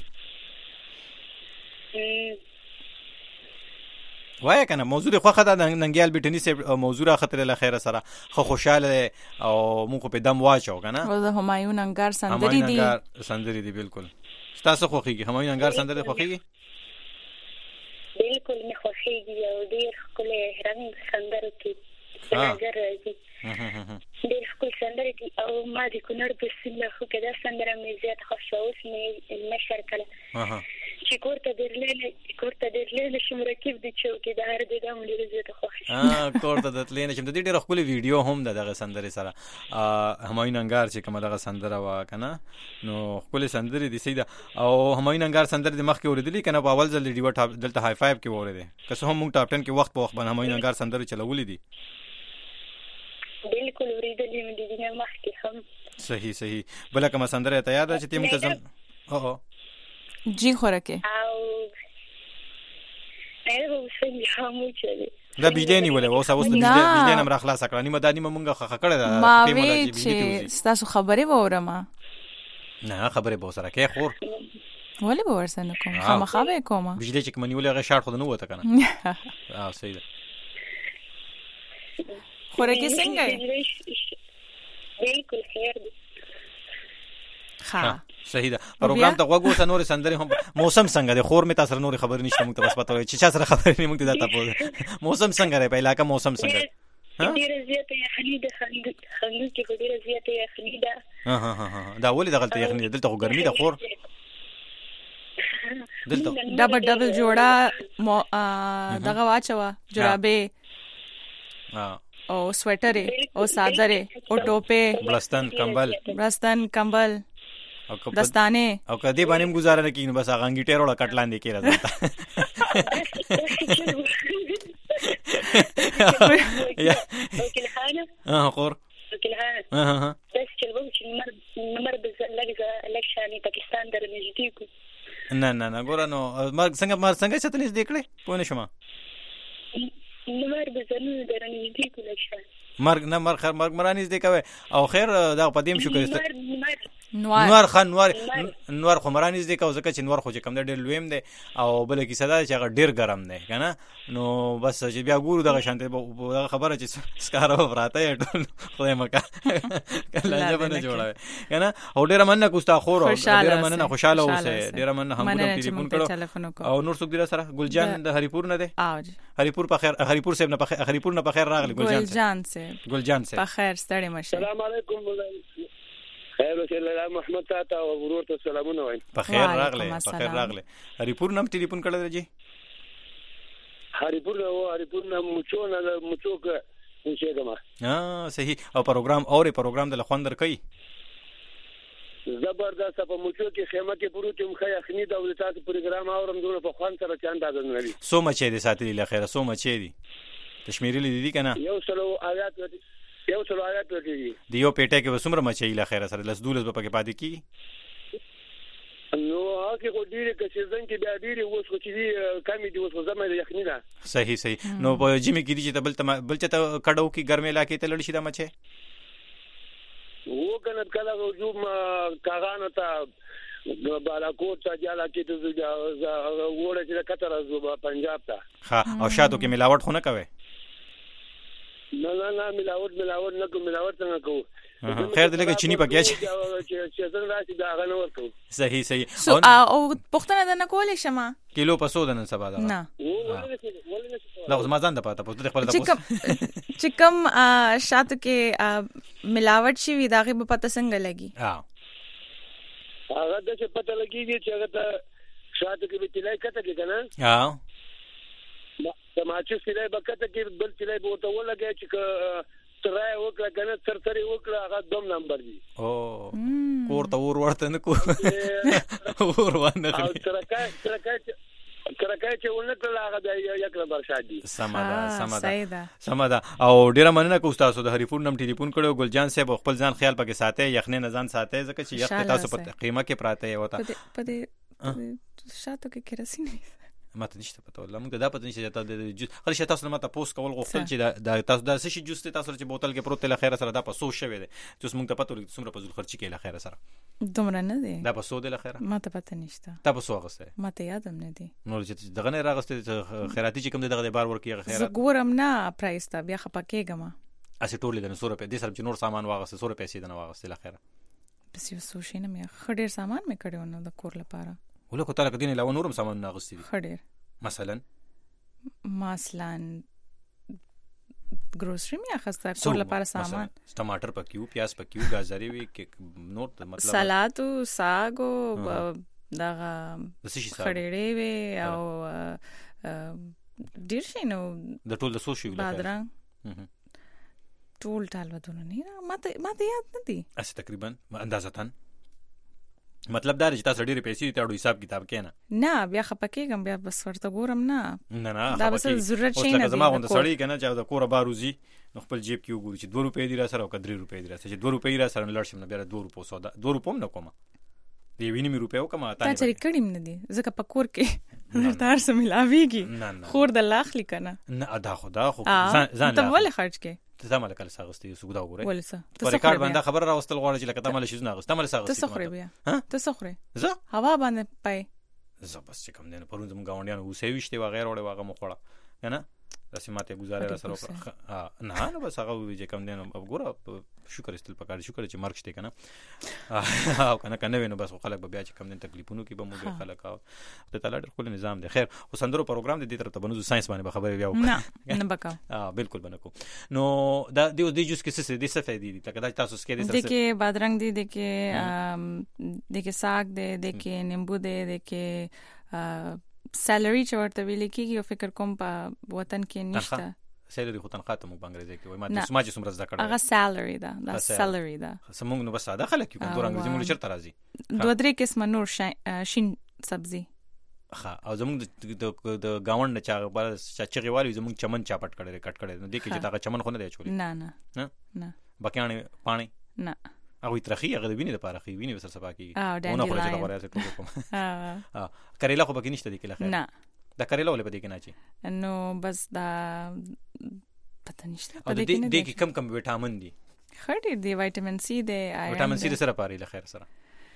وای کنه موضوع خو خدای ننګیال بټنی صاحب موضوع را خطر له خیر سره خو خوشاله او مونږ په دم واچو کنه او همایون انګار سندري دي سندري دي بالکل تاسو خوخيږي همایون انګار سندري خوخيږي دی بالکل مې خوښېږي او ډېر ښکلی رنګ سندرو کې نظر راځي. ډېر ښکلي سندرې دي او ما د کونړ په سیند له خو کې دا سندره مې زیات خوښه. اوس مې نشر کړه چې کور ته درللی کور ته درللی شم رقیب د چوکیدار دی. دا مې ډېره زیاته خوښه شوه. کور ته درتلی نه شم. د دې ډېره ښکلې ویډیو هم ده دغه سندرې سره. همایون انګار چې کومه دغه سندره وه که نه نو ښکلې سندرې دي صحیح ده. او همایون انګار سندرې د مخکې اورېدلي که نه په اول ځل د ډیوه دلته های فایو کې واورېدې که څه هم موږ ټاپ ټن کې وخت په وخت باندې همایون انګار سندرې چلولې دي. بالکل اوریدلې مې دي نه مخکې هم. صحیح صحیح. بله کومه سندره ته یاد ده چې ته موږ ته ځم؟ او جی خوراکې او نه به وسنګ همو چلې دا بجلی نیولې اوس اوس د بجلی بجلی نم را خلاص کړه. نیمه دا نیمه مونږه خخ کړه دا ما وی چې تاسو خبرې وورم. نه خبرې به سره کې خور ولې به ورسنه کوم خامخا به کوم بجلی چې کوم نیولې هغه شارټ خو نه وته کنه. اه صحیح ده. خوراکې څنګه بالکل خیر دی. ها صحیح ده. پروګرام ته وګورئ ته نور سندري هم. موسم څنګه دی؟ خور می تاسو نور خبر نشته موږ ته بس پته وي چې چا سره خبر نه موږ ته دا تاسو. موسم څنګه دی په علاقه؟ موسم څنګه؟ ها ډیره زیاته یخني ده. خنګ کې ډیره زیاته یخني ده. ها ها ها دا ولې دغلته یخني دلته خو ګرمي ده خور. دلته ډبل ډبل جوړه دغه واچوا جرابې او سویټرې او صادرې او ټوپې بلستان کمبل بلستان کمبل دستانه او کدی باندې گزاره نه کین بس هغه انګیټر ولا کټلان دی کې راځي. اوکې خانه اه خور اوکې خانه اه اه بس چې وګورئ چې نمبر نمبر د لګ لکشاني پاکستان در نږدې کو. نه نه نه ګور نو مرګ څنګه مار څنګه چې تنه دې کړې پوه نه شم. نمبر د زنو در نږدې کو لکشان مرګ نه مرګ خیر مرګ مرانیز دې کوي او خیر دا پدیم شو کړست نوار نوار خان نوار نوار خو مرانیز دې کو ځکه چې نوار خو چې کم ډېر لویم دی او بل کې صدا چې هغه ډېر ګرم دی کنه نو بس چې بیا ګورو دغه شانته خبره چې سکارو براته ټول خدای مکه کله ځبنه جوړاوي کنه او ډېر مننه کوستا خور ډېر مننه خوشاله اوسه ډېر مننه هم ګورم ټلیفون کړو او نور څوک دې سره ګلجان د هریپور نه دی. هریپور په خیر هریپور صاحب نه په هریپور نه په خیر راغلی ګلجان ګلجان صاحب ګلجان صاحب په خیر ستړي مشه. السلام علیکم خیر وسله محمد تاته او ورور ته سلامونه وایم. په خیر راغلی په خیر راغلی. هریپور نم ټلیفون کړل راځي هریپور او هریپور نم مچو نه مچو که نشهګما. ها صحیح. او پروګرام اوري پروګرام د لخوندر کوي زبردست په مچو کې خیمه کې پروت یم خیا خنی د تاسو پروګرام اورم دونه په خوان سره چاند اذن لري. سو مچې دي ساتلی لخيره سو مچې دي تشمیرې لیدي کنه یو سلو آیات یو سلو آیات ورته دي دیو پیټه کې وسمره مچې لخيره سره لس دولس په کې پاتې کی نو هغه کو ډیره کې سیزن کې بیا ډیره اوس خو چې کمی دی اوس زما د یخنی ده. صحیح صحیح. نو په جمی کې دي چې بل ته بل چې کډو کې ګرمه علاقې ته لړ شي دا مچې و کنه کله وجوب کاغانو ته بالاکوټ ته جاله کې ته وړه چې کتر از پنجاب ته. ها او شاتو کې ملاوت خو نه کوي؟ نه نه نه ملاوت ملاوت نه کوم ملاوت څنګه کوو خیر دې لکه چینی پکې چې چې څنګه راشي دا غنه ورکو. صحیح صحیح. او پښتنه ده نه کولې شمه کیلو پسو ده نن سبا دا نه لا اوس ما ځان د پاته پوښتنه خپل د پوښتنه چې کوم شاتو کې ملاوت شي وي دا غي په پته څنګه لګي؟ ها هغه د څه پته لګيږي چې هغه ته شاتو کې به تلای کته کې کنه ها د ماچو سره بکته کې بل تلای به ته ولګي چې ترای وکړه کنه ترتري وکړه هغه دوم نمبر دی. او کور ته ور ورته نه کو ور ونه او ترکای ترکای ترکای چې ولنه هغه د یک نمبر شادي. سمدا سمدا سمدا. او ډیره مننه کو تاسو د هریپور نم ټلیفون کړو ګلجان صاحب خپل ځان خیال پکې ساتي یخنه نزان ساتي ځکه چې یخ تاسو په قیمه کې پراته وته په دې شاتو کې کراسین ماته نشته پته ولا موږ دا پته نشته چې تاسو خل شي تاسو ماته پوسټ کول غوښتل چې دا تاسو د څه شي جوست تاسو چې بوتل کې پروت له خیره سره دا په سو شوی دی چې موږ ته پته ولګي څومره په ځل خرچ کې له خیره سره دومره نه دی دا په سو دی له خیره ماته پته نشته تا په سو غسه ماته یادم نه دی نو چې دغه نه راغسته خیراتی چې کوم دغه بار ورکی خیرات زګورم نه پرایس تا بیا خپکهګم اسی ټولې د سو روپے د سر چې نور سامان واغسته سو روپے سي د نه واغسته له خیره بس یو سو شي نه مې خډیر سامان مې کړو نو د کور لپاره ولکه تعالی کدين له نورم سامان ناغستی خډیر مثلا مثلا ګروسري می اخسته کور لپاره سامان ټماټر پکیو پیاز پکیو گازري وی نور مطلب سلاد او ساګ او دغه وسشي ساګ خړېړې وی او ډیر شي نو د ټول د سوشي ولا بادرنګ ټول ټال ودونه نه ماته ماته یاد نه دي اس تقریبا اندازتن مطلب دا چې تاسو ډېر پیسې ته اړو حساب کتاب کینه نه بیا خپکیږم بیا بس ورته ګورم نه نه نه دا بس ضرورت شي نه زما غوند سړی کنه چې د کور باروزی نو خپل جیب کې وګوري چې دوه روپۍ دی را سره او کدرې روپۍ دی را سره چې دوه روپۍ را سره لړشم نه بیا دوه روپو سودا دوه روپوم نه کومه دی ویني مې روپۍ وکما تا نه چې کړم نه دي ځکه پکور کې تار سم ملاويږي خور د لاخلی کنه نه ادا خدا خو ځان ځان ته ولې خرج کې ته مال کله ساغستې سودا وګوره ولسه ته ریکارډ باندې خبر راوستل غواړي چې لکه ته مال شي نه غوسته مال ساغستې ته سخري بیا ته سخري زه هوا باندې پای زه بس چې کوم دینه پرون زموږ غونډیانو وسې وشته و غیر وړه واغه مخوړه کنه داسې ماته گزاره را سره ها نه نه بس هغه وی چې کوم دینه وګوره شکر استل پکاره شکر چې مرګ شته کنه او کنه کنه وینو بس خلک به بیا چې کوم دین تکلیفونو کې به موږ خلک او ته تعالی خپل نظام دی خیر او سندرو پروګرام دی تر ته بنو ساينس باندې به خبرې بیا نه نه بکا ها بالکل بنکو نو دا دی دی جوس کې څه دي څه فائدې دي لکه دا تاسو سکه دي د کې بادرنګ دی د کې د کې ساګ دی د کې نیمبو دی د کې سیلری چې ورته ویل کېږي او فکر کوم په وطن کې نشته سیلری خو تنخواه ته موږ بنګریزي کې وای ما د سماج سمرز دا کړه هغه سیلری دا دا سیلری دا سمونږ نو بس ساده خلک یو کوم انګریزي مونږ چرته راځي دوه درې قسمه نور شین سبزي ها او زمونږ د د گاوند نه چا بل چاچغي والی زمونږ چمن چاپټ کړي کټ کړي نو دې کې چې دا چمن خو نه دی چولې نه نه نه بکیانه پانی نه او ترخی هغه د وینې لپاره خي وینې وسر سبا کیږي ونه خو چې خبره ته کوم ها کریلا خو بګی نشته دی کله خیر نه دا کریلا ولې پدې کې نه چی نو بس دا پته نشته پدې کې د کې کم کم وټامین دي خړې دی وټامین سي دی وټامین سي سره پاره له خیر سره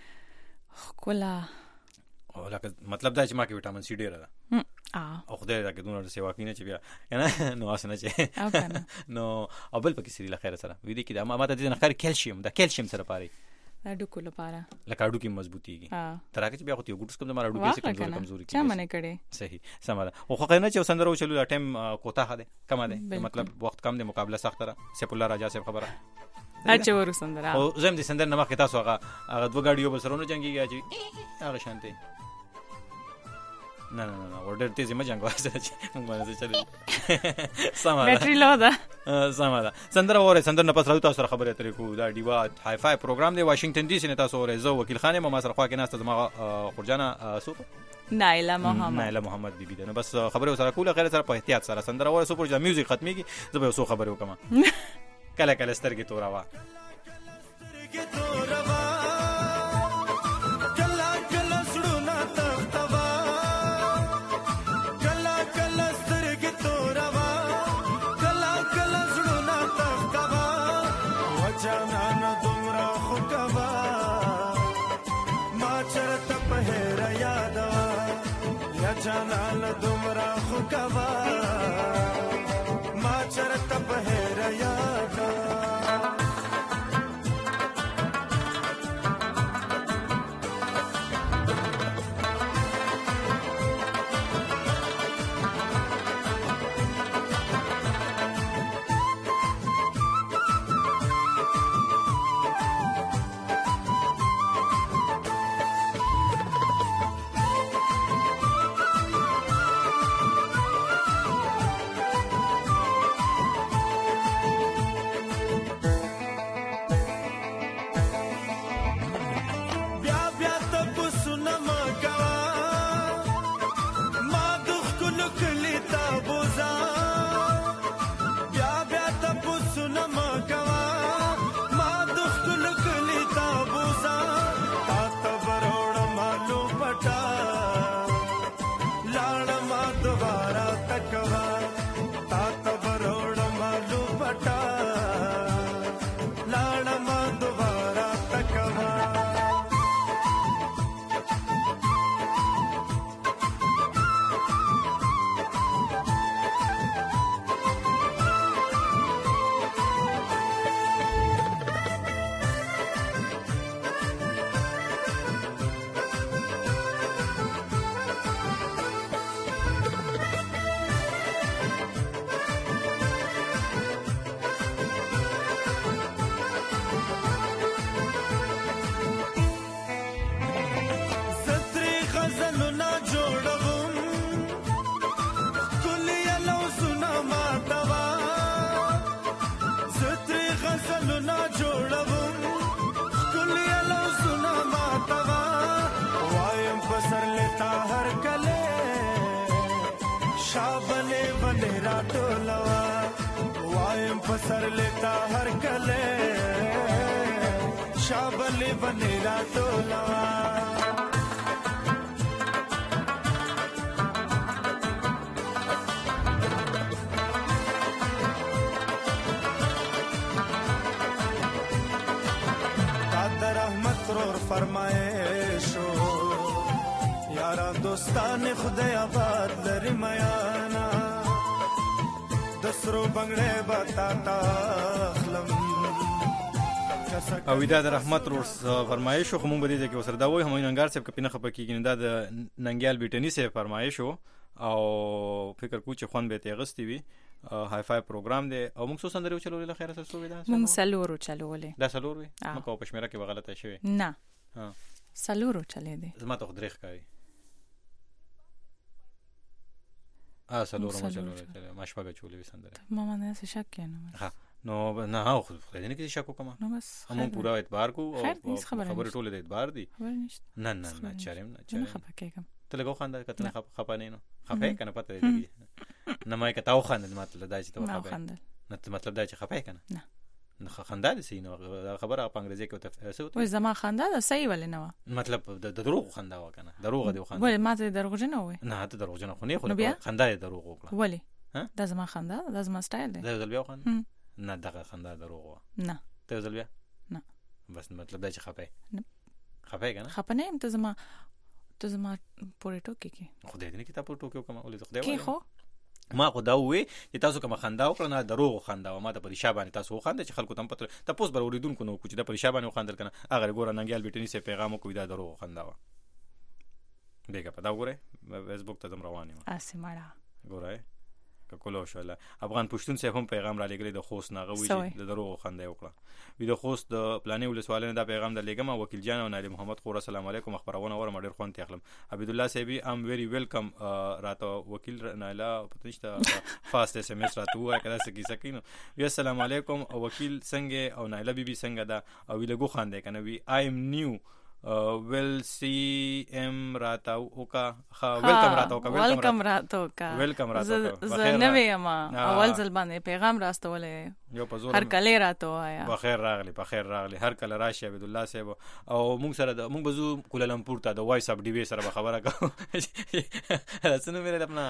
کولا او لکه مطلب دا چې ما کې وټامین سي ډیر ده او خدای دا کې دونه سیوا کینې چې بیا کنه نو اسنه چې نو او بل پکې سری له خیر سره وې دي کې دا ما ته دې نه خیر کیلشیم دا کیلشیم سره پاره اډو کول لپاره لکه اډو کې مضبوطیږي ترکه چې بیا خو ته ګډس کوم د مار اډو کې څه کمزوري کمزوري چا منه کړي صحیح سماره او خو کنه چې سندرو چلو ټایم کوتا ده کم ده مطلب وخت کم ده مقابله سخت ده سیف الله راجا صاحب خبره اچھا ورو سندره او زم دې سندر نه مخ تاسو هغه هغه دوه گاډیو بل سرونه جنگي چې هغه شانته نه نه نه ورډر تیزه ما جنگو واسه چې موږ باندې چلو سماره بیٹری لو ده سماره سندره وره سندر نه پس راو تاسو خبره ترې کو دا ډیوا هاي فای پروګرام دی واشنگټن ډي سي نه تاسو وره زو وکیل خانه ما سره خوا کې ناست زما خورجانا سو نایلا محمد نایلا محمد بیبي ده نو بس خبره سره کوله خیر سره په احتیاط سره سندره وره سو پر میوزیک ختميږي زه به سو خبره وکم کله کله سترګې توروا جانان دومره خو کوا ما چرته په هر یاد पसर लेता हर कले शाबले बनेरा टोला दादर रहमत और फरमाइशो यारा दोस्तान खुदा आबाद लरी मयाना दसरो बंगड़े बताता खलम او دا د رحمت ور فرمایش خو مونږ بده کې وسره دا وای هم ننګار صاحب کپینه خپه کیږي دا د ننګیال بیٹنی سے فرمایش او فکر کو چې خوان به ته غستی وی های فای پروګرام دی او موږ څو سندرو چلولې له خیره سره دا موږ سلورو چلولې دا سلور وی مکو پښمیره کې غلطه شوی نه ها سلورو چلې دي زما ته خدریخ کوي ا سلورو ما چلولې ما شپږ چولې وی سندره ماما نه څه شک کنه ها نو نه خو خدای نه کې شک وکم نو بس همون پورا اعتبار کو او خبر ټوله د اعتبار دی خبر نشته نه نه نه چارم نه چارم خپه کېږم ته لګو خنده کته خپه نه نو خپه کنه پته دی نه مې کته او خنده مطلب دا چې ته خپه نه مطلب دا چې خپه کنه نه نه خنده دي سينو خبره په انګريزي کې ته څه وای زما خنده دا صحیح ولې نه و مطلب د دروغ خنده و کنه دروغ دی خنده وای ما ته دروغ نه وای نه ته دروغ نه خو نه خو خنده دروغ وکړه ولی دا زما خنده دا زما سټایل دی دا زلبیا خنده نه دغه خنده دروغ و نه ته زلبیا نه بس مطلب دا چې خپه نه خپه کنه خپه نه ته زما ته زما پورې ټوکی کې خدای دې نه کتاب پورې ټوکی کوم ولې خدای کې خو ما خو دا وې چې تاسو کوم خندا وکړه نه دروغ خندا و ما ته پرې شابه تاسو خندا چې خلکو تم پته تاسو بر اوریدونکو نو چې دا پرې شابه نه خندل کنه اگر ګور ننګیال بیٹنی سے پیغام کو دا دروغ خندا و دیګه په دا وګوره فیسبوک ته زم روانه ما اسمړه ګوره کولو شوله افغان پښتون صاحب هم پیغام را لګړي د خوست ناغه وی د دروغ خنده وکړه وی د خوست د پلانې ولسوالۍ دا پیغام د لګم وکیل جان او نادر محمد خور السلام علیکم خبرونه اور مډر خون ته اخلم عبد الله صاحب ام ویری ویلکم راته وکیل نایلا پتنشته فاست اس ام اس راته وای کله سکی سکینو وی السلام علیکم وکیل څنګه او نایلا بیبي څنګه دا او وی لګو خنده کنه وی آی ام نیو ویل سی ام راتا اوکا ویلکم راتا اوکا ویلکم راتا اوکا ویلکم راتا اوکا زه نه ویم اول ځل باندې پیغام راستولې یو پزور هر کله راته وایا بخیر راغلی بخیر راغلی هر کله راشي عبد الله صاحب او موږ سره موږ بزو کولالمپور ته د وایس اپ ډي وی سره خبره کوو سنو میرے اپنا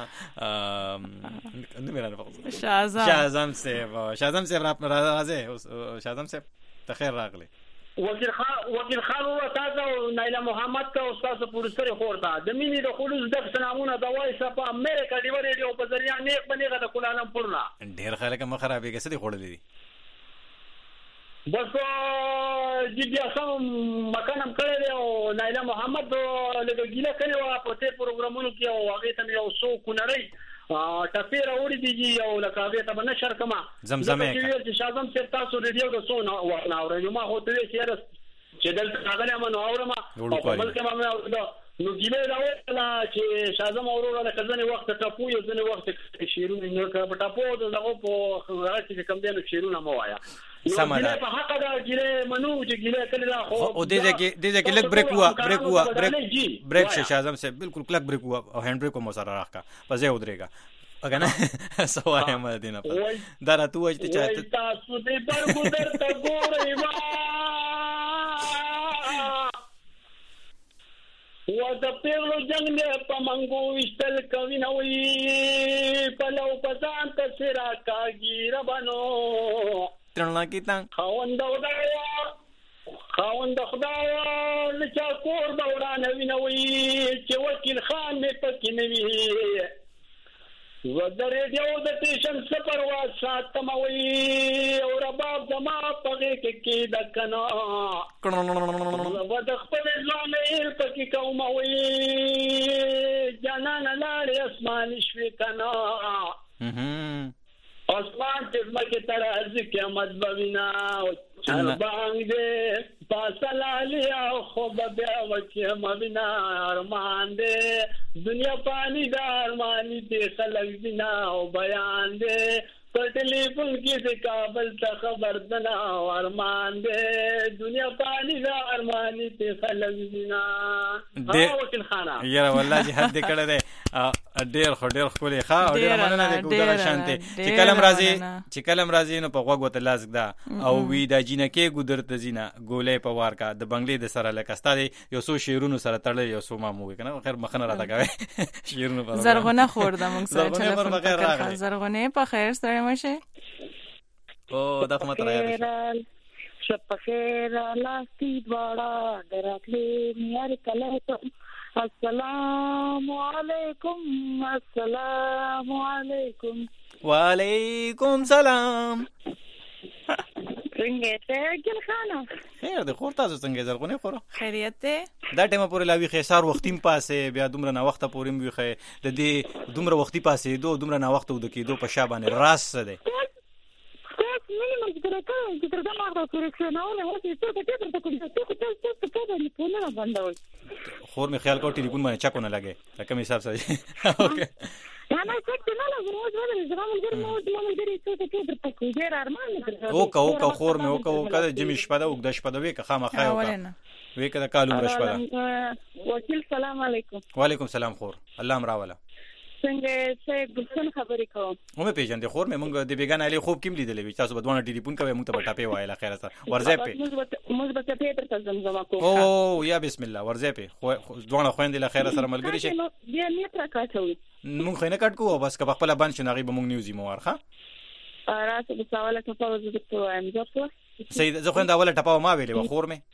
نو میرا شازم شازم صاحب شازم صاحب راځه شازم صاحب ته خیر راغلی وکیل خان وکیل خان او تاسو نایلا محمد ته استاد پولیسری خورتا د مینې د خلوص د سنامونه د وایس په امریکا دی ریډیو په ذریعہ نیک بنېغه د کولالمپور نه ډیر خلک مخربې کې څه دی خورلې دي بس جی بیا سم مکانم کړی دی او نایلا محمد له ګیله کړی و په ته پروګرامونو کې او هغه ته یو څو کونړی تفسیر اوري دي او لکه هغه ته نشر کما زمزمه چې شازم صاحب تاسو ریډیو د سو نه ورنه اوري ما هو ته چې چې دلته هغه ما نو اورم او بلکې ما نو ګیله راوړل چې شازم اورو له ځنې وخت ته پوي ځنې وخت شیرونه نو کړه ټاپو دغه په هغه چې کوم دې شیرونه مو وایا سماده په حق دا ګیله منو چې ګیله کړی دا خو او دې ځکه دې ځکه لک بریک هوا بریک هوا بریک بریک شازم صاحب بالکل کلک بریک هوا او هاند بریک مو سره راخا پځه ودرېګا اګنه سوای مدینه په دا راتو چې چاته تاسو دې پر ګذر ته ګورې وا و د پیغلو جنگ نه په منګو وشتل کوي نو وي په لو پسان ته سرا کاږي ربانو ترنا کیتان خوند خدای خوند خدای لچا کور دوران وینوي چې وکیل خان مې پکې نوي و د ریډیو د ټیشن سفر وا ساتموي او رباب زما پغې کې کې د کنا و د خپل ځان یې پکې کوموي جنان لاړې اسمان شوي کنا اسمان چې مکه تر ارزه قیامت بوینا چل بانګ دې پاسلالیا خو بیا وکه مبینا ارمان دې دنیا پانی دا ارمانی دې خلک بنا او بیان دې په ټلیفون کې د کابل ته خبر دنا ارمان دې دنیا پانی دا ارمانی دې خلک بنا او وکیل خانه یاره والله چې حد کړه دې ډېر خو ډېر ښکلی ښه او ډېره مننه دی دغه شانتې چې کلم راځي چې کلم راځي نو په غوږ ورته لاس ږده او وي دا جینکې ګودر ته ځي نه ګولۍ په وار کا د بنګلې د سره لکه ستا دی یو څو شعرونو سره تړلی یو څو ما مو ووایي که نه خیر مخنه راته کوئ شعرونو پر زرغونه خور ده موږ سره زرغونې پر بخیر راغلی زرغونې په خیر ستړی مه شئ او دا خو ماته رایاد شو شب بخیر لاستی دواړه د راتلې میار کله السلام علیکم السلام علیکم وعلیکم سلام څنګه ته ګل خانه خیر د خور تاسو څنګه زرغونې خور خیریت ده دا ټیمه پورې لا ویخه سار وختیم پاسه بیا دومره نه وخته پورې ویخه د دې دومره وختي پاسه دو دومره نه وخته ود کېدو په شابانه راس ده مینیمم ذکر کوم چې تر دا ما غوښتل چې نو نه هڅه څه ته ته ته کوم څه ته څه څه ته نه پونه باندې خور می خیال کو ټلیفون باندې چا کو نه لګي لکه می حساب سره اوکې انا څه ته نه لګم او زما زما ملګری مو د ملګری څه ته ته ته کو ډیر ارمان او کو او خور می او کو کله جمی شپه ده او د شپه ده وی که خامخا او وی کده کالو رشپه ده وکیل سلام علیکم وعلیکم سلام خور الله امر والا څنګه څه ګلشن خبرې کوم مې پیژندې خور مې مونږ د بیگانه علي خوب کیم لیدلې وي تاسو بدوانه ټلیفون کوي مونږ ته ټاپې وایله خیر سره ورځې په موږ به ته پیټر ته زمزمه کوو او یا بسم الله ورځې په دوانه خويندې له خیر سره ملګری شي بیا نه تر کاټوي مونږ خینه کټ کوو بس که خپل باندې شناغي به مونږ نیوزي مو ورخه راته په سواله ته په وځو ته وایم ځکه سید زه خوينده اوله ټپاو ما ویلې و خور مې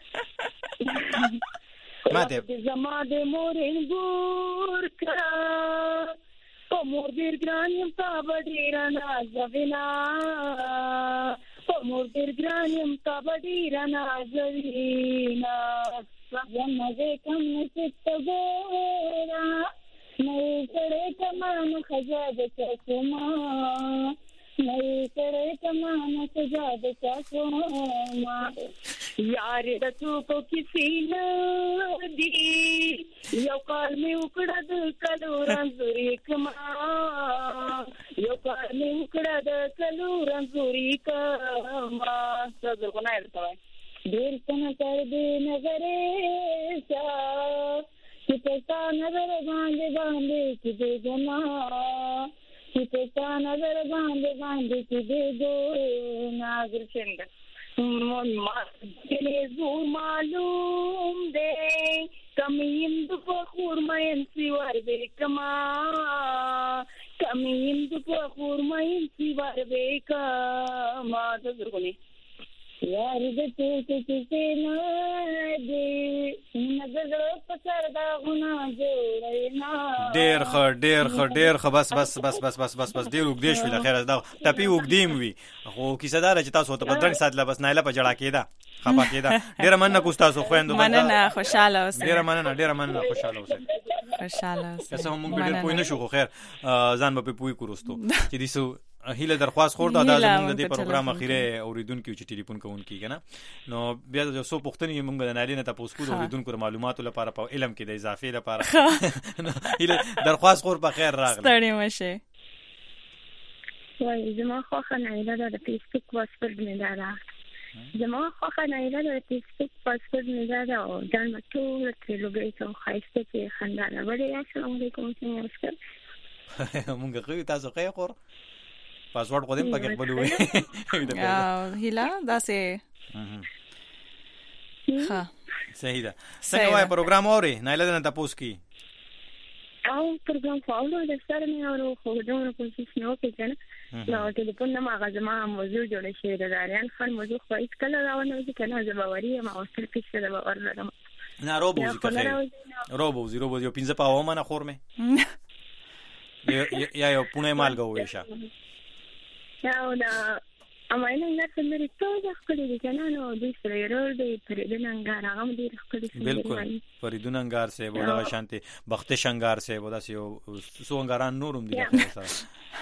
ما دې زما د مورین ګور کا په مور ډیر ګران یم تا ډیر نازوینا په مور ډیر ګران یم تا ډیر نازوینا زما دې کوم څه ته ګورا نو سره کمان خزاد چسما نو سره کمان خزاد چسما یار د تو کو کسی نه دی یو کال می وکړه د کلو رنزوري کما یو کال می وکړه د کلو رنزوري کما څه غنای ته ډیر څنګه تر دې نظرې سا چې پتا نظر باندې باندې چې دې جنا چې پتا نظر باندې باندې چې دې دو ناظر څنګه زور معلوم دے کمین دو فخور مین سیوار بے کما کمین دو فخور مین سیوار بے کما تذرگونی یار دے تو سے نہ دے نظر پسر دا غنا جوړینا ډیر خ ډیر خ ډیر خ بس بس بس بس بس بس بس ډیر وګ دیش ویل خیر دا ټپی وګ دیم وی خو کیسه دار چې تاسو ته بدرنګ سات لا بس نایله په جړه کېدا خپا کېدا ډیر مننه کو تاسو خويندو مننه خوشاله اوسئ ډیر مننه ډیر مننه خوشاله اوسئ خوشاله اوسئ که څه مونږ ډیر پوه نه شو خو خیر ځان به پوي کورستو چې دیسو هیله درخواست خور دا زموږ د دې پروګرام اخیره اوریدونکو چې ټلیفون کوونکی کنه نو بیا د سو پښتنې موږ د نالینه تاسو کو اوریدونکو معلوماتو لپاره په علم کې د اضافه لپاره هیله درخواست خور په خیر راغله ستړي مشه وای زما خو خنایله د فیسبوک پاسورډ نه دا زما خو خنایله د فیسبوک پاسورډ نه دا او ځان ټول تلوګي ته خایسته کې خندانه وړي السلام علیکم څنګه مونږ خو تاسو خیر خور پاسورډ خو دې پکې خپلوي یا هیلا داسې ها صحیح ده څنګه وای پروګرام اوري نایله نه تاسو کی او پروګرام فالو د سره نه اورو خو دومره کوشش نه وکړم نو ټلیفون نه ماغه زما موضوع جوړ شي د داریان خان موضوع خو هیڅ کله راونه چې کنه زباوري ما اوسل کې څه د باور لرم نه روبو ځکه روبو زیرو بو یو پنځه پاو ما نه خور مې یا یو پونه مالګه وېشه او دا اماینه نه سمري ټول خپل دي کنه نو د سريرور د فریدون انګار هغه دې خپل دي بالکل فریدون انګار سه بودا شانتي بخت شنګار سه بودا سه سو انګاران نورم دي سره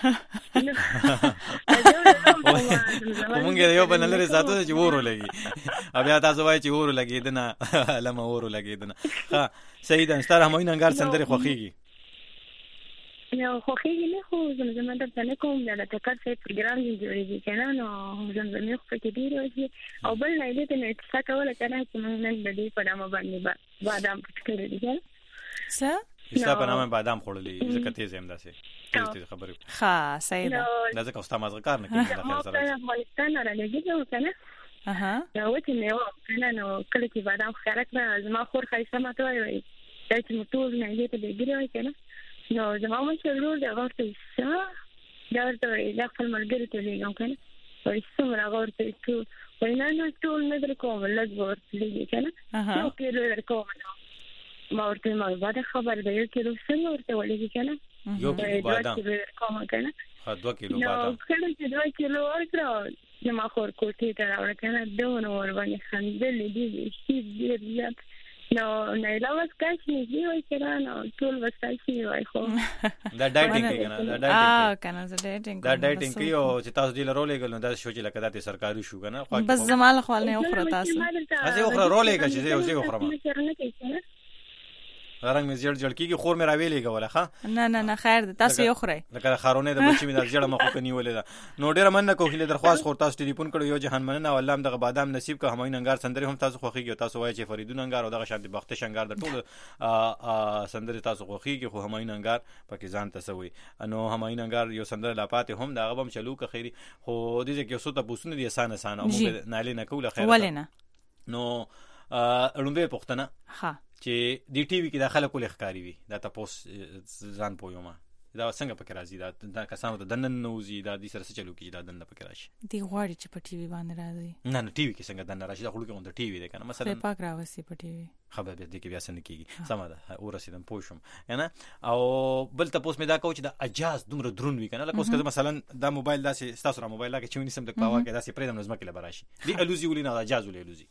مونږ یو بل لري ساتو چې ورو لګي بیا تاسو وایي چې ورو لګي دنه لمه ورو لګي دنه ها سید انستار همین انګار سندري خوخيږي نو خوخیږي نه خو زمزمه درته نه کوم دا د تکر څه پروګرام جوړیږي کنه نو زمزمه خو پکې دی راځي او بل نه دې ته نه څه کوله کنه چې موږ نن د دې په نامه باندې بادام پټ کړی دي څه استا په نامه بادام خوړلې ځکه تیز هم داسې تیز خبرې ها صحیح ده دا ځکه استا مازغه کار نه کوي د خیر سره افغانستان را لګیږي کنه اها نو وته نو کنه نو کله چې بادام خیرک نه زما خور خایسته ماته وایي دا چې موټور نه دې ته لګیږي کنه نو زما مې ضرور دا ورته څه دا ورته دا خپل مرګ ته لګم کنه وایي څومره ورته ټول وایي نه نه ټول نه درکوم لږ ورته لګي کنه نو کې لږ درکوم ما ورته ما بعد خبر دی چې څنګه ورته ولې کنه یو کیلو بادام کوم کنه ها دوه کیلو بادام نو کله چې دوه کیلو ورکړو زما خور کوټې ته راوړه کنه دونه ور باندې خندل دي شي ډیر زیات نو نه لا واس کاش نه دی وای کنه نو ټول وسایي وای خو دا ډایټینګ کنه دا ډایټینګ اه کنه دا ډایټینګ دا ډایټینګ کوي او چې تاسو دې رولې ګل نو دا شو چې لکه دا سرکاري شو کنه بس زمال خپل نه اخره تاسو هغه اخره رولې ګل چې زه اوسې اخره رنګ مې زیړ جوړ کیږي خور مې راویلې غوله ښه نه نه نه خیر ده تاسو یو خورئ لکه خارونه د بچی مې د زیړه مخ کني ولې دا نو ډیر مننه کوخله درخواست خور تاسو ټلیفون کړو یو جهان مننه والله هم دغه بادام نصیب که هماین انګار سندري هم تاسو خوخيږي تاسو وایي چې فریدون انګار او دغه شانتي بخت شنګار د ټول سندري تاسو خوخيږي خو هماین انګار پکې ځان تسوي نو هماین انګار یو سندره لا پاتې هم دغه بم چلو که خیری خو دې کې اوسه ته بوسونه دي اسانه اسانه موږ نه لینه کوله خیر ولنه نو اړوندې پښتنه ها چې دی ټي وي کې داخله کول ښکاری وي دا تاسو ځان پویوما دا څنګه پکې راځي دا د کسانو د دنن نوزي دا د سره چلو کې دا دنه پکې راشي دی غواړي چې په ټي وي باندې راځي نه نه ټي وي کې څنګه دنه راشي دا خلک اون د ټي وي ده کنه مثلا په پاک راوسی په ټي وي خبر به دې کې بیا څنګه کیږي سم ده او رسیدم پوښم یعنی او بل تاسو مې دا کوم چې د اجاز دومره درون وي کنه لکه اوس کله مثلا دا موبایل داسې تاسو را موبایل کې چونی سم د پاوا کې داسې پرېدم نظم کې لبراشي دی الوزي ولې نه اجاز ولې الوزي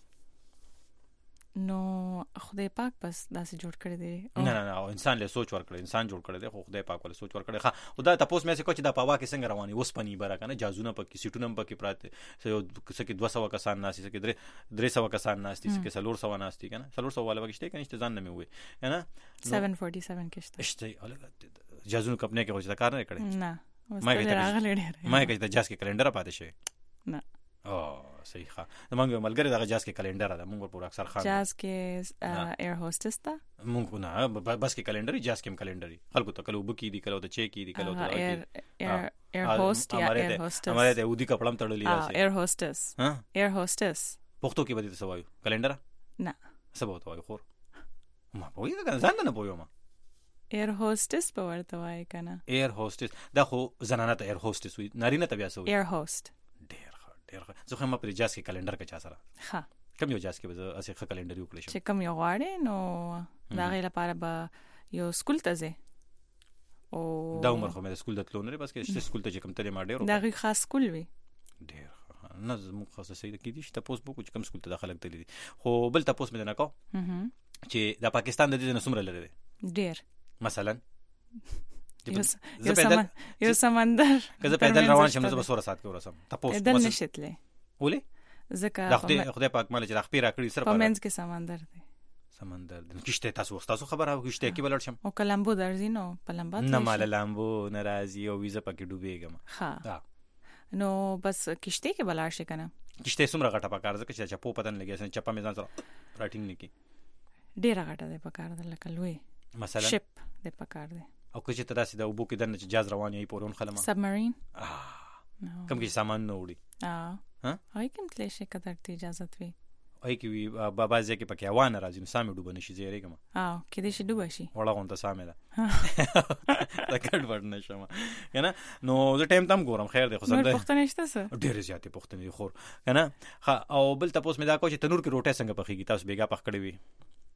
نو خدای پاک بس داسې جوړ کړی دی نه نه نه انسان له سوچ ور کړی انسان جوړ کړی دی خو خدای پاک ول سوچ ور کړی ښه او دا تاسو مې څه کوم چې دا پاوا کې څنګه رواني وس پني برا کنه جازونه پکې سیټونه پکې پراته یو څه کې دوه سوه کسان ناشې څه کې درې درې سوه کسان ناشې څه کې څلور سوه ناشې کنه څلور سوه والا پکې کنه ځان نه مې وي نه سبعمية وسبعة کې شته اشته الګ جازونه کپنه کې هوځه کار نه کړی نه ما کې ما کې د جاز کې کلندر پاتې شي نه او صحیح ښه موږ ملګری دغه جاز کې کلندر ده موږ پر اکثر خان جاز کې ایر هوستس تا موږ نه بس کې کلندر جاز کې کلندر خلکو ته کلو بکی دي کلو ته چیک دي کلو ته ایر ایر هوست یا ایر هوستس ہمارے ته ودی کپړم تړلې راځي ایر هوستس ها ایر هوستس پښتو کې بدی څه وایو کلندر نه څه بوته وایو خور ما په دې کنه ځان نه پویو ما ایر هوستس په ورته وای کنه ایر هوستس دا خو زنانه ته ایر هوستس وي نارینه ته بیا څه وي ایر هوست ډیر زه خو ما پر جاز کې کلندر کې چا سره ها کوم یو جاز کې به اسې ښه کلندر یو کړی شي چې کوم یو غواړي نو دا غي لپاره به یو سکول ته ځي او دا عمر خو مې سکول ته تلو نه بس کې سکول ته چې کوم تل ما ډیر دا غي خاص سکول وي ډیر نه زموږ خاصه سید کې دي چې تاسو به کوم سکول ته داخله کړی دي خو بل تاسو مې نه کو چې د پاکستان د دې نسمره لري ډیر مثلا یو سمندر که زه پیدل روان شم زه به سوره سات کې ورسم تاسو پیدل نشتلې ولې زکه د خدای خدای پاک مال چې راخپی راکړي سره په منځ کې سمندر دی سمندر د کشته تاسو تاسو خبر او کشته کې بلل شم او کلمبو درځي نو په لمبا نه مال لامبو ناراضي او ویزه پکې ډوبېګم ها نو بس کشته کې بلار شي کنه کشته سمره غټه پکار ځکه چې چپو پتن لګي سن چپا مې ځان سره راټینګ نکی ډیره غټه ده پکار ده لکه لوی مثلا شپ ده پکار ده او که چې تراسي د وبو کې دنه چې جاز روان یې پورون خلما سبمرین کم کې سامان نه وړي ها هاي کوم تل شي کدر ته اجازه وي اي کې وی بابا ځکه پکې وانه راځي نو سامي ډوب نشي زیری کوم اه کې دې شي ډوب شي وړه غونته سامي ده دا کډ ورن نشم کنه نو زه ټایم تم ګورم خیر دی خو سم ده پښتنه شته څه ډېر زیاتې پښتنه خور کنه او بل تاسو مې دا کو چې تنور کې روټه څنګه پخېږي تاسو بیګا پخ کړی وي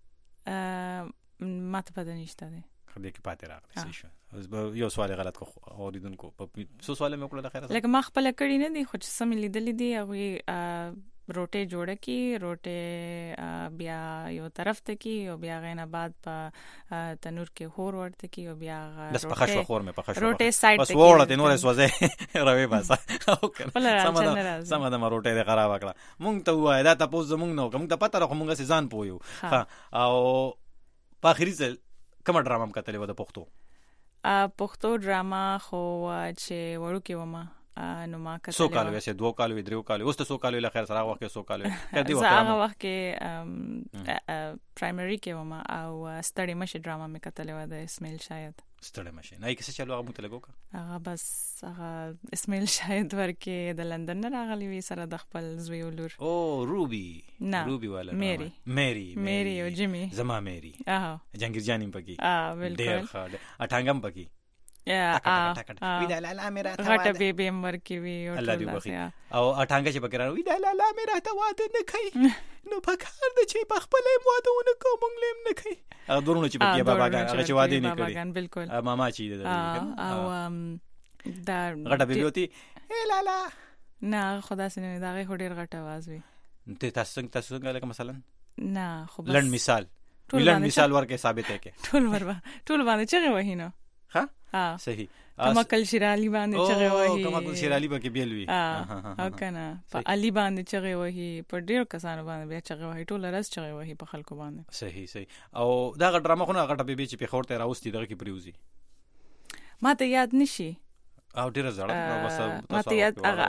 ا ماته پته نشته ده خدای کې پاتې راغلی شي یو سوال غلط کو اوریدونکو په سو سوال مې وکړل خیر لکه ما خپل کړی نه دی خو چې سم لیدل دي هغه روټه جوړه کی روټه بیا یو طرف ته کی او بیا غینه بعد په تنور کې خور ورته کی او بیا بس په خښو خور مې په خښو روټه سایډ بس وړه ته نورې سوځي روي باسا سمه سمه د روټه دې خراب کړه مونږ ته وای دا تاسو زمونږ نو کوم ته پته راخو مونږه ځان پویو او په اخري ځل کومه ډرامه م کتلې و د پښتو ا پښتو ډراما خو چې ورو کې ومه نو ما کتل سو کال ویسه دوه کال وی درو کال اوس ته سو کال له خیر سره وخت سو کال کدی وخت هغه وخت کې پرایمری کې ومه او ستړي مشه ډراما مې کتل و د اسماعیل شاهد ستړي مشه نه کیسه چلو هغه متلګو کا هغه بس هغه اسماعیل شاهد ورکه د لندن نه راغلی وی سره د خپل زوی ولور او روبي روبي والا میری میری میری او جیمی زما میری اه جنگیر جانیم پکی اه بالکل ډیر ښه اټانګم پکی یا وی دا لالا میرا ته غټه بیبي امر کی وی او الله دې وخی او اټانګه چې پکې وی دا لالا میرا ته واده نه کوي نو پکار د چې په خپل مواده نه کوم لم نه کوي هغه دورونه چې پکې بابا ګان هغه چې واده نه کړی بالکل ماما چې ده او دا غټه بیبي وتی اے لالا نه خدا سينه دا غي ډیر غټه आवाज وی ته تاسو څنګه تاسو څنګه لکه مثلا نه خو بس لند مثال ولند مثال ورکه ثابت ہے کې ټول وروا ټول باندې چغه وهینو ها ها صحیح کمکل شیرالی باندې چغه وهی کمکل شیرالی باندې بیل وی ها ها کنه په علي باندې چغه وهی په ډیر کسانو باندې بیا چغه وهی ټول راز چغه وهی په خلکو باندې صحیح صحیح او دا غ ډرامه خو نه غټه بیبي چې په خورته راوستي دغه کې پریوزي ما ته یاد نشي او ډیر زړه بس ما ته یاد هغه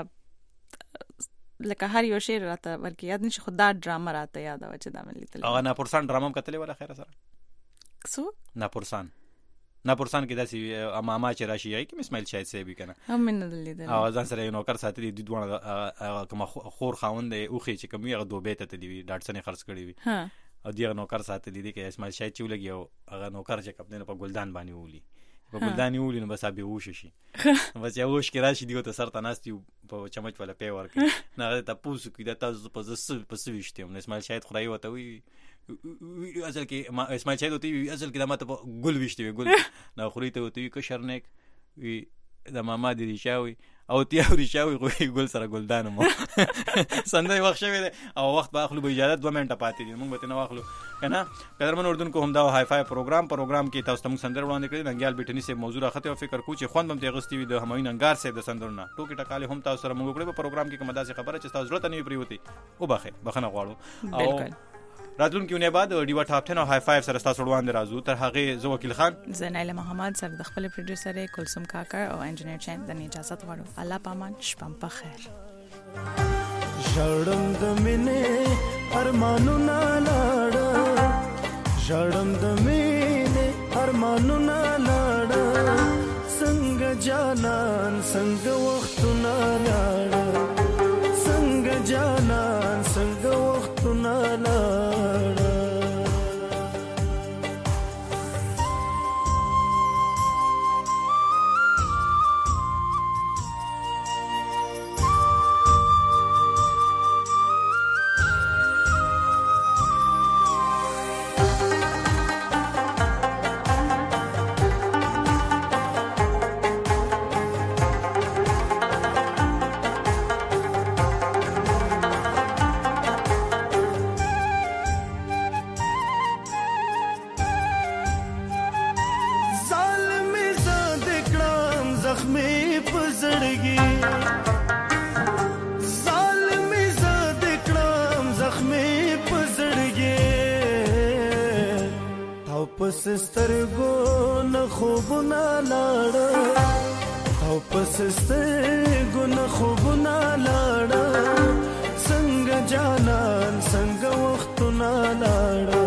هغه لکه هر یو شعر راته ورکی یاد نشي خدا ډرامه راته یاد و چې دا مې لیدل هغه نه پرسان ډرامه کتلې ولا خیر سره سو نه پرسان نه پرسان کې داسې ماما چې راشي یې کې اسماعیل شاهد صاحب کنه هم نه لیدل او ځان سره یو نوکر ساتلی د دوه کوم خور خاوند او خې چې کوم یو دوه بیت ته دی ډاټسن خرڅ کړی وي ها او دی نوکر ساتلی دی کې اسماعیل شاهد چې ولګي او هغه نوکر چې کپنه په ګلدان باندې ولي په ګلدان یولي نو بس ابي وش شي بس یو وش کې راشي دیو ته سر ته ناستي په چمچ ولا پی ورکي نه ته پوسو کې د تاسو په زس په سويشته نو اسماعیل شاهد خدای وته وي اصل کې اسماعیل شاهد وته وي اصل کې د ماته ګل وشته وي ګل نه خوري ته وته وي کشرنیک وي د ماما د ریشاوي او تی او ریشاوي ګل سره ګلدان مو سندای وخت شوی او وخت به اخلو به اجازه دوه منټه پاتې دي موږ به نه واخلو کنه قدرمن اردن کو هم دا هاي فاي پروګرام پروګرام کې تاسو ته سندر وړاندې کړی ننګیال بیٹنی سے موضوع راخته او فکر کو چې خوند هم تغستی وي د هماین انګار سے د سندرونه ټوکی ټکاله هم تاسو سره موږ کړی په پروګرام کې کومه داسې خبره چې تاسو ضرورت نه پریوتی او باخه بخنه غواړو او راتلون کې ونه بعد ډیوا ټاپ دس او هاي فايف سره تاسو وړاندې راځو تر هغه زو وکیل خان زنیل محمد سره د خپل پروډوسر کلثوم کاکر او انجینیر چین د اجازه غواړو الله پامان شپم په خیر ژړم د مینې ارمانو نه لاړ ژړم د مینې ارمانو نه لاړ څنګه جانان څنګه وختونه لاړ څنګه جانان څنګه وختونه لاړ پس سترګو نه خوبونه لاړ او پس سترګو نه خوبونه لاړ څنګه جانان څنګه وختونه لاړ